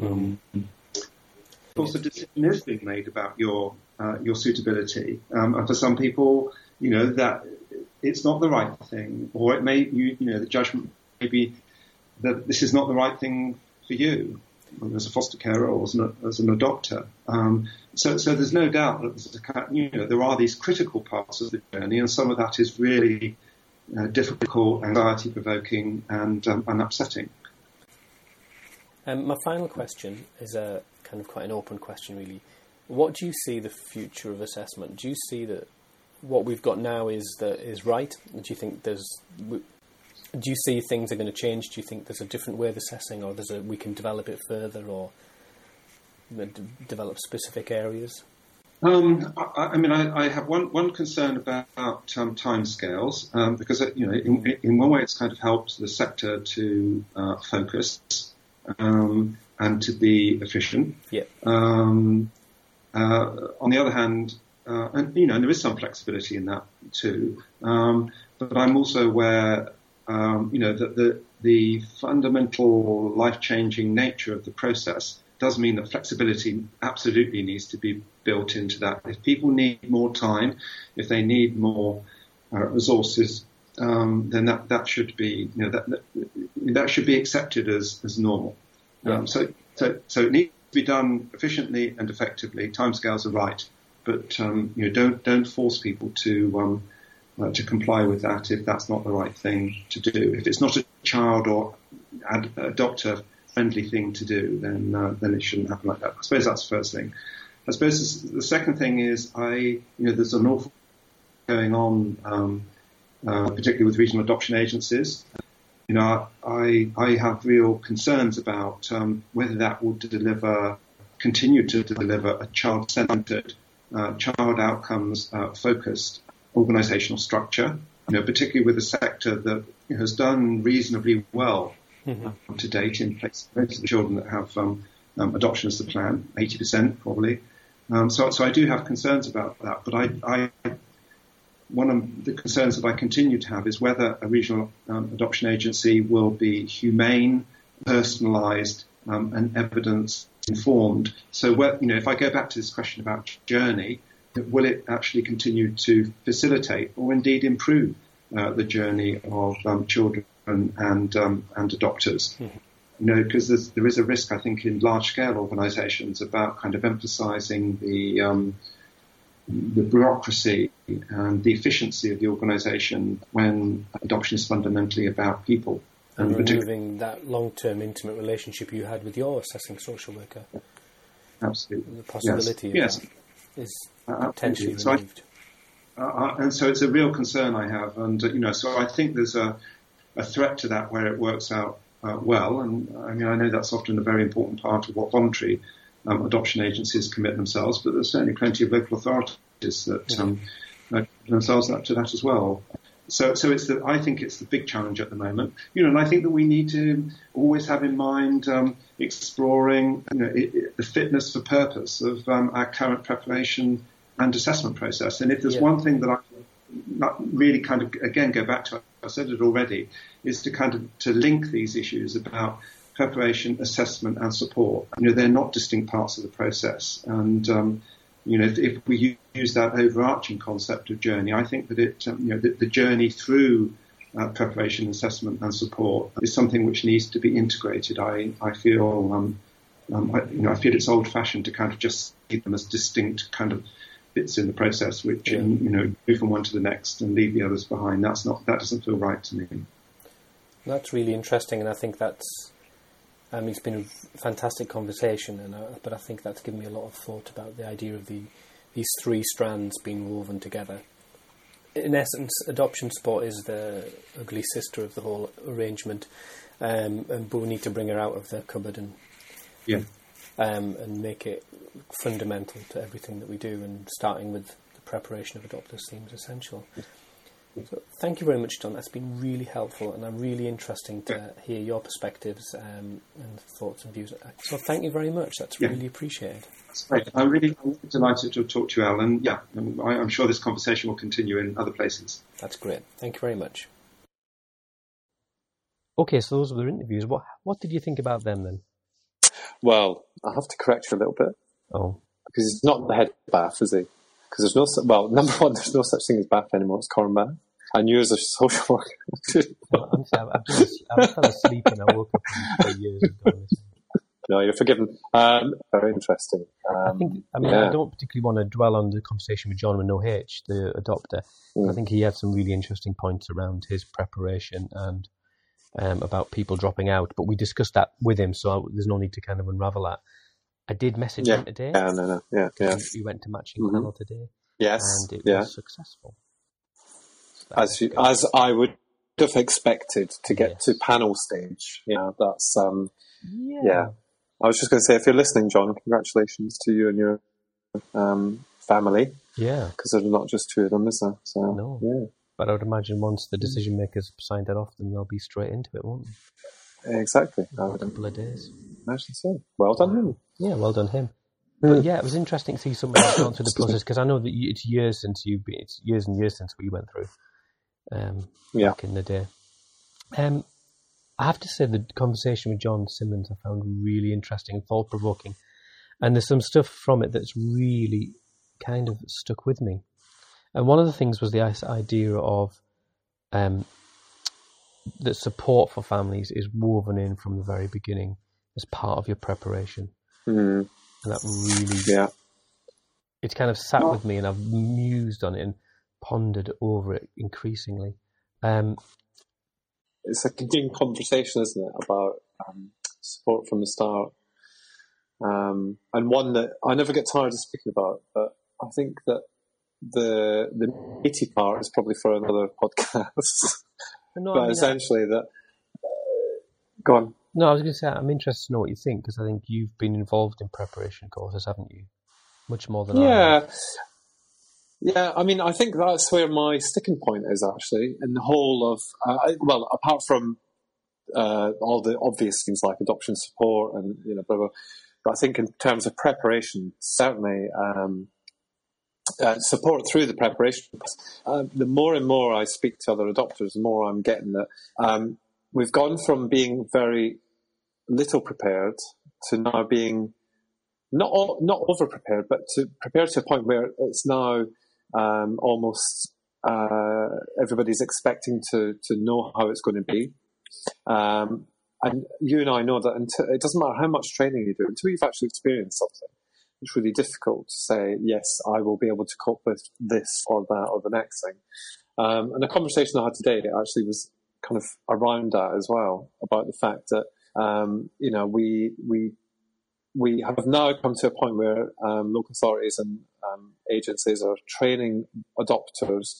Speaker 5: Of course, the decision is being made about your suitability, and for some people, that it's not the right thing, or it may, the judgment may be that this is not the right thing for you as a foster carer or as an adopter. So there's no doubt that there are these critical parts of the journey, and some of that is really difficult, anxiety-provoking, and upsetting.
Speaker 1: My final question is a kind of quite an open question, really. What do you see the future of assessment? Do you see that what we've got now is right? Do you think do you see things are going to change? Do you think there's a different way of assessing, or we can develop it further, or develop specific areas?
Speaker 5: I have one concern about timescales, because in one way it's kind of helped the sector to focus and to be efficient.
Speaker 1: Yeah.
Speaker 5: On the other hand, and there is some flexibility in that too. But I'm also aware, that the fundamental life-changing nature of the process does mean that flexibility absolutely needs to be built into that. If people need more time, if they need more resources, then that should be, that should be accepted as normal.
Speaker 1: Yeah.
Speaker 5: So it needs to be done efficiently and effectively. Timescales are right, but don't force people to comply with that if that's not the right thing to do. If it's not a child or adopter friendly thing to do, then it shouldn't happen like that. I suppose that's the first thing. I suppose the second thing is there's an awful lot going on, particularly with regional adoption agencies. I have real concerns about whether that will continue to deliver a child-centered, child outcomes focused organisational structure. Particularly with a sector that has done reasonably well to date in place most of the children that have adoption as the plan, 80% probably. So I do have concerns about that, but one of the concerns that I continue to have is whether a regional adoption agency will be humane, personalised, and evidence-informed. So, if I go back to this question about journey, will it actually continue to facilitate or indeed improve the journey of children and adopters? Because there is a risk, I think, in large-scale organisations about kind of emphasising the bureaucracy and the efficiency of the organisation when adoption is fundamentally about people.
Speaker 1: And removing that long-term intimate relationship you had with your assessing social worker.
Speaker 5: Absolutely.
Speaker 1: The possibility of that is potentially removed.
Speaker 5: And so it's a real concern I have. And, so I think there's a threat to that where it works out well. And I know that's often a very important part of what voluntary adoption agencies commit themselves, but there's certainly plenty of local authorities that commit themselves to that as well. So I think it's the big challenge at the moment. And I think that we need to always have in mind exploring the fitness for purpose of our current preparation and assessment process. And if there's one thing that I really kind of, again, go back to, I said it already, is to kind of to link these issues about preparation, assessment, and support. They're not distinct parts of the process. And, if we use that overarching concept of journey, I think that the journey through preparation, assessment, and support is something which needs to be integrated. I feel it's old-fashioned to kind of just see them as distinct kind of bits in the process, which move from one to the next and leave the others behind. That doesn't feel right to me.
Speaker 1: That's really interesting, and I think that's. It's been a fantastic conversation, but I think that's given me a lot of thought about the idea of these three strands being woven together. In essence, adoption support is the ugly sister of the whole arrangement, but we need to bring her out of the cupboard and make it fundamental to everything that we do, and starting with the preparation of adopters seems essential. So thank you very much, John. That's been really helpful and really interesting to hear your perspectives and thoughts and views. So thank you very much. That's really appreciated.
Speaker 5: That's great. I'm really delighted to talk to you, Al. And I'm sure this conversation will continue in other places.
Speaker 1: That's great. Thank you very much. Okay, so those were the interviews. What did you think about them then?
Speaker 2: Well, I have to correct you a little bit.
Speaker 1: Oh.
Speaker 2: Because he's not the head of BAF, is he? Because number one, there's no such thing as BAF anymore. It's Coram BAF. And you as a social worker.
Speaker 1: I fell asleep and I woke up 4 years ago.
Speaker 2: No, you're forgiven. Very interesting.
Speaker 1: I don't particularly want to dwell on the conversation with John with No H, the adopter. I think he had some really interesting points around his preparation and about people dropping out. But we discussed that with him, so there's no need to kind of unravel that. I did message him today.
Speaker 2: Yeah.
Speaker 1: We went to matching panel today.
Speaker 2: Yes.
Speaker 1: And it was successful.
Speaker 2: So as I would have expected to get to panel stage. That's I was just going to say, if you're listening, John, congratulations to you and your family.
Speaker 1: Yeah.
Speaker 2: Because there's not just two of them, is there? So,
Speaker 1: no. Yeah. But I would imagine once the decision makers signed that off, then they'll be straight into it, won't they?
Speaker 2: Exactly.
Speaker 1: A couple of days.
Speaker 2: Imagine so. Well done him.
Speaker 1: Yeah, well done him. But it was interesting to see somebody who's gone through the process, because I know that it's years and years since we went through back in the day. I have to say the conversation with John Simmons I found really interesting and thought-provoking. And there's some stuff from it that's really kind of stuck with me. And one of the things was the idea of that support for families is woven in from the very beginning as part of your preparation. And that really, it's kind of sat with me, and I've mused on it and pondered over it increasingly.
Speaker 2: It's a continuing conversation, isn't it, about support from the start, and one that I never get tired of speaking about. But I think that the meaty part is probably for another podcast. Essentially, that. Go on.
Speaker 1: No, I was going to say I'm interested to know what you think, because I think you've been involved in preparation courses, haven't you? Much more than I have.
Speaker 2: Yeah, I mean, I think that's where my sticking point is, actually, in the whole of, apart from all the obvious things like adoption support and, blah, blah, but I think in terms of preparation, certainly support through the preparation. The more and more I speak to other adopters, the more I'm getting that we've gone from being very little prepared to now being not over prepared, but to prepare to a point where it's now almost everybody's expecting to know how it's going to be. And you and I know that it doesn't matter how much training you do, until you've actually experienced something, it's really difficult to say, yes, I will be able to cope with this or that or the next thing. And the conversation I had today actually was kind of around that as well, about the fact that, we have now come to a point where local authorities and agencies are training adopters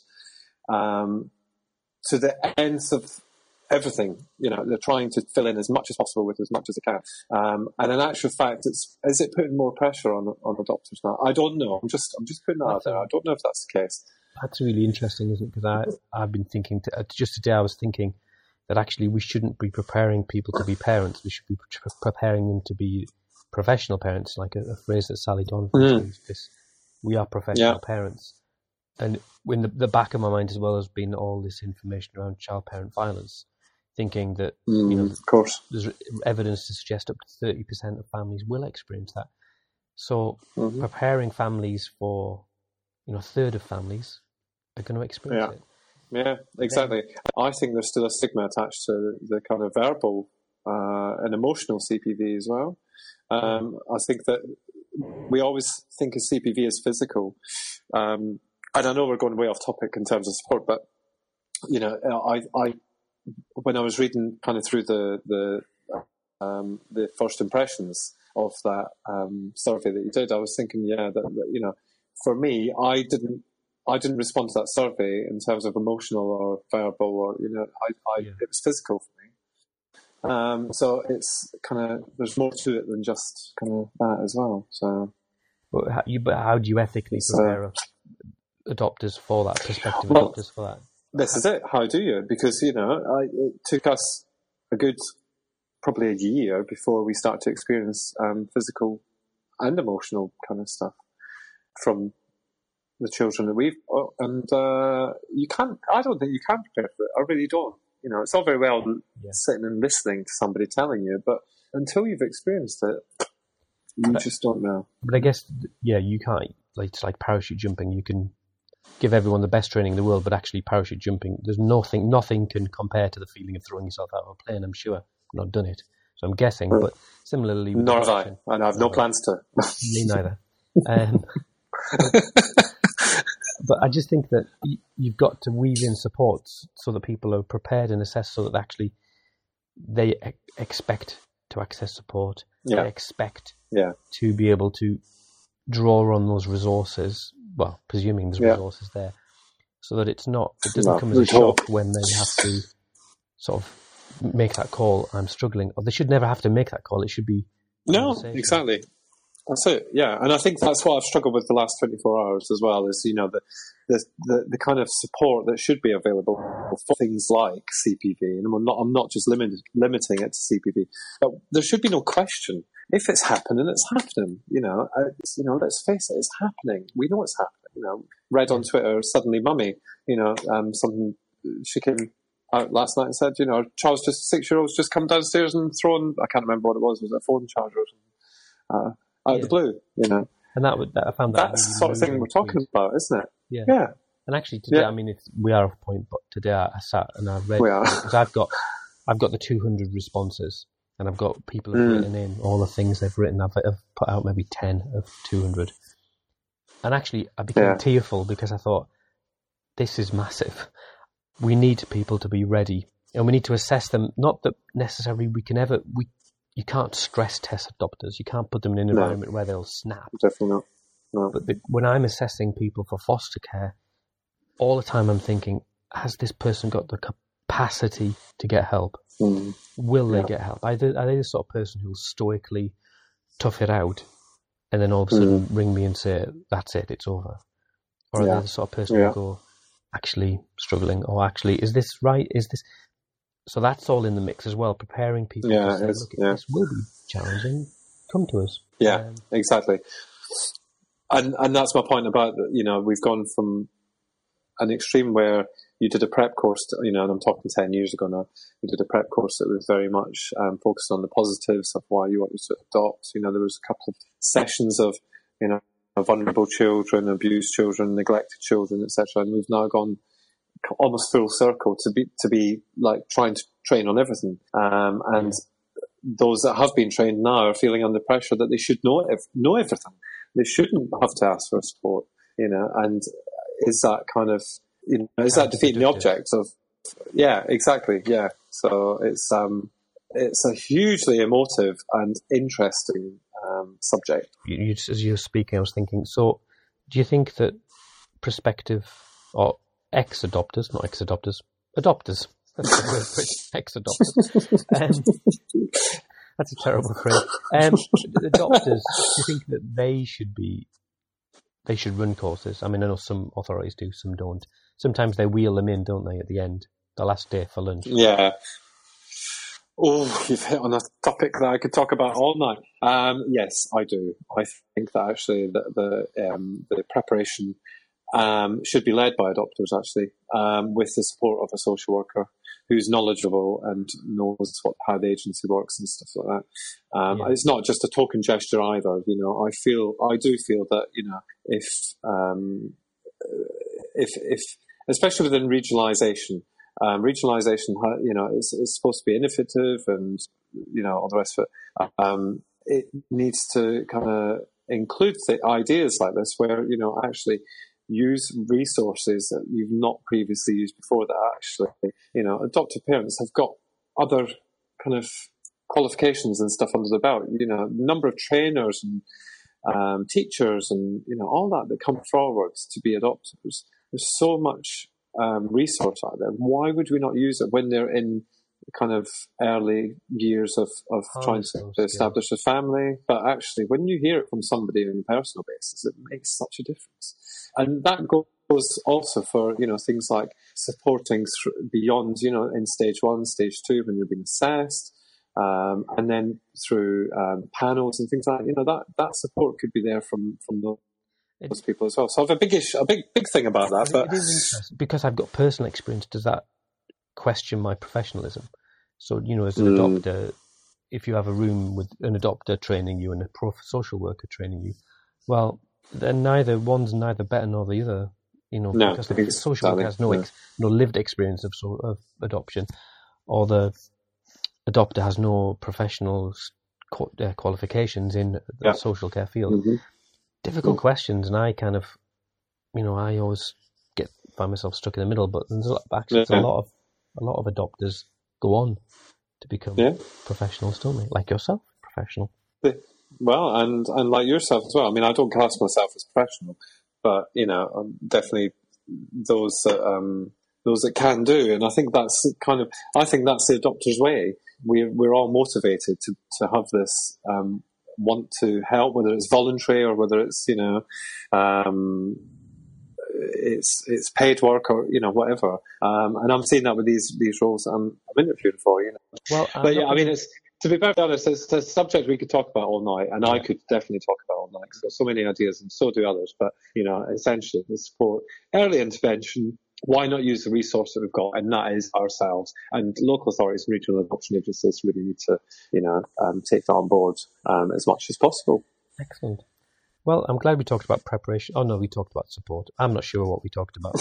Speaker 2: to the ends of everything. They're trying to fill in as much as possible with as much as they can. And in actual fact, is it putting more pressure on adopters now? I don't know. I'm just putting that out there. I don't know if that's the case.
Speaker 1: That's really interesting, isn't it? Because I've been thinking, just today I was thinking that actually we shouldn't be preparing people to be parents. We should be preparing them to be professional parents, like a phrase that Sally Donovan used. We are professional parents. And in the back of my mind as well has been all this information around child-parent violence, thinking that
Speaker 2: of course
Speaker 1: there's evidence to suggest up to 30% of families will experience that. So preparing families for, a third of families are going to experience it.
Speaker 2: Yeah, exactly. I think there's still a stigma attached to the kind of verbal and emotional CPV as well. I think that we always think of CPV as physical. And I know we're going way off topic in terms of support, but, I when I was reading kind of through the first impressions of that survey that you did, I was thinking, that for me, I didn't respond to that survey in terms of emotional or verbal or it was physical for me. So it's kind of, there's more to it than just kind of that as well. So,
Speaker 1: but how do you ethically prepare adopters for that, prospective adopters for that?
Speaker 2: This is it. How do you? Because it took us probably a year before we started to experience physical and emotional kind of stuff from the children that we've, and you can't. I don't think you can prepare for it. I really don't. It's all very well sitting and listening to somebody telling you, but until you've experienced it, you just don't know.
Speaker 1: But I guess, you can't. It's like parachute jumping. You can give everyone the best training in the world, but actually parachute jumping, there's nothing can compare to the feeling of throwing yourself out of a plane. I'm sure. I've not done it, so I'm guessing. But similarly,
Speaker 2: nor have I, and I have no plans to.
Speaker 1: Me neither. But I just think that you've got to weave in supports so that people are prepared and assessed, so that actually they expect to access support.
Speaker 2: Yeah.
Speaker 1: They expect to be able to draw on those resources. Well, presuming there's resources there, so that it doesn't come as a shock when they have to sort of make that call. I'm struggling, or they should never have to make that call. It should be
Speaker 2: exactly. That's it, yeah. And I think that's what I've struggled with the last 24 hours as well, is, the kind of support that should be available for things like CPV. And I'm not just limiting it to CPV. But there should be no question. If it's happening, it's happening. Let's face it, it's happening. We know it's happening. Read on Twitter, suddenly mummy, something, she came out last night and said, Charles, just 6-year-old's just come downstairs and thrown, I can't remember what it was a phone charger or something. Out of the blue,
Speaker 1: And I found that.
Speaker 2: That's the sort of thing we're talking about, isn't it?
Speaker 1: Yeah. And actually today, I mean, we are off point, but today I sat and I read, because I've got the 200 responses, and I've got people who've written in all the things they've written. I've put out maybe 10 of 200. And actually I became tearful because I thought, this is massive. We need people to be ready, and we need to assess them. Not that necessarily you can't stress test adopters. You can't put them in an environment where they'll snap.
Speaker 2: Definitely not. No.
Speaker 1: But when I'm assessing people for foster care, all the time I'm thinking, has this person got the capacity to get help? Will they get help? Are they the sort of person who'll stoically tough it out and then all of a sudden ring me and say, that's it, it's over? Or are they the sort of person who'll go, actually struggling, or actually, is this right? Is this... So that's all in the mix as well, preparing people to say, look, this will be challenging. Come to us.
Speaker 2: Yeah, exactly. And that's my point about, we've gone from an extreme where you did a prep course, and I'm talking 10 years ago now, you did a prep course that was very much focused on the positives of why you wanted to adopt. There was a couple of sessions of, vulnerable children, abused children, neglected children, etc. And we've now gone almost full circle to be like trying to train on everything. And those that have been trained now are feeling under pressure that they should know everything. They shouldn't have to ask for support, and is that kind of, is that defeating the object of, exactly. Yeah. So it's a hugely emotive and interesting subject.
Speaker 1: As you were speaking, I was thinking, so do you think that prospective or ex-adopters, not ex-adopters, adopters, ex-adopters, that's a terrible phrase, adopters, do you think that they should run courses? I mean, I know some authorities do, some don't. Sometimes they wheel them in, don't they, at the end, the last day for lunch?
Speaker 2: Yeah. Oh, you've hit on a topic that I could talk about all night. Yes, I do. I think that actually the preparation should be led by adopters, actually, with the support of a social worker who's knowledgeable and knows how the agency works and stuff like that. It's not just a token gesture either. I do feel that if especially within regionalisation. Regionalisation, is supposed to be innovative and, all the rest of it. It needs to kind of include the ideas like this where, actually use resources that you've not previously used before that actually, adoptive parents have got other kind of qualifications and stuff under the belt, number of trainers and teachers and, all that come forwards to be adopters. There's so much resource out there. Why would we not use it when they're in kind of early years of trying to establish a family? But actually, when you hear it from somebody on a personal basis, it makes such a difference. And that goes also for, things like supporting beyond, in stage 1, stage 2, when you're being assessed, and then through panels and things like that. That support could be there from those people as well. So I have a big thing about that. But
Speaker 1: it is interesting because I've got personal experience. Does that question my professionalism? So, as an adopter, if you have a room with an adopter training you and a social worker training you, well, then one's neither better nor the other. Because the social worker has no lived experience of adoption, or the adopter has no professional qualifications in the social care field. Mm-hmm. Difficult questions, and I kind of, I always find myself stuck in the middle. But there's a lot of adopters go on to become professionals, don't they? Like yourself, professional.
Speaker 2: Well, and like yourself as well. I mean, I don't class myself as professional, but definitely those that can do, and I think that's the adopter's way. We're all motivated to have this. Want to help, whether it's voluntary or whether it's it's paid work or whatever. And I'm seeing that with these roles I'm interviewing for.
Speaker 1: Well,
Speaker 2: but I mean, it's, to be very honest, it's a subject we could talk about all night, and I could definitely talk about all night because there's so many ideas, and so do others. But essentially, the support, early intervention. Why not use the resource that we've got, and that is ourselves. And local authorities and regional adoption agencies really need to, take that on board as much as possible.
Speaker 1: Excellent. Well, I'm glad we talked about preparation. Oh, no, we talked about support. I'm not sure what we talked about.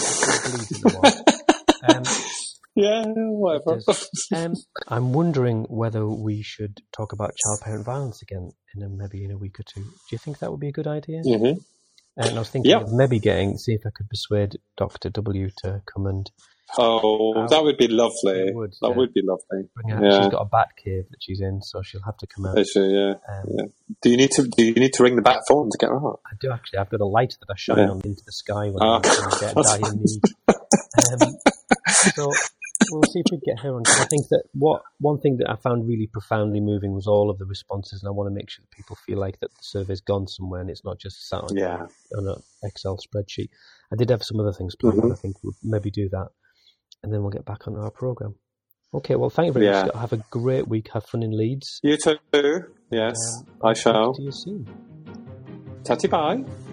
Speaker 2: Yeah, whatever.
Speaker 1: I'm wondering whether we should talk about child-parent violence again maybe in a week or two. Do you think that would be a good idea?
Speaker 2: Mm-hmm.
Speaker 1: And I was thinking of maybe see if I could persuade Dr. W to come and...
Speaker 2: Oh, that would be lovely. That would be lovely.
Speaker 1: She's got a bat cave that she's in, so she'll have to come out.
Speaker 2: Yeah. Do you need to ring the bat phone to get her out?
Speaker 1: I do actually. I've got a light that I shine on into the sky when I get dire need. So we'll see if we get her on. I think that one thing that I found really profoundly moving was all of the responses, and I want to make sure that people feel like that the survey's gone somewhere and it's not just sat on an Excel spreadsheet. I did have some other things planned, but I think we'll maybe do that, and then we'll get back on our programme. Okay, well, thank you very much. Have a great week. Have fun in Leeds.
Speaker 2: You too. Yes, I shall.
Speaker 1: Talk to you soon.
Speaker 2: Tatty bye.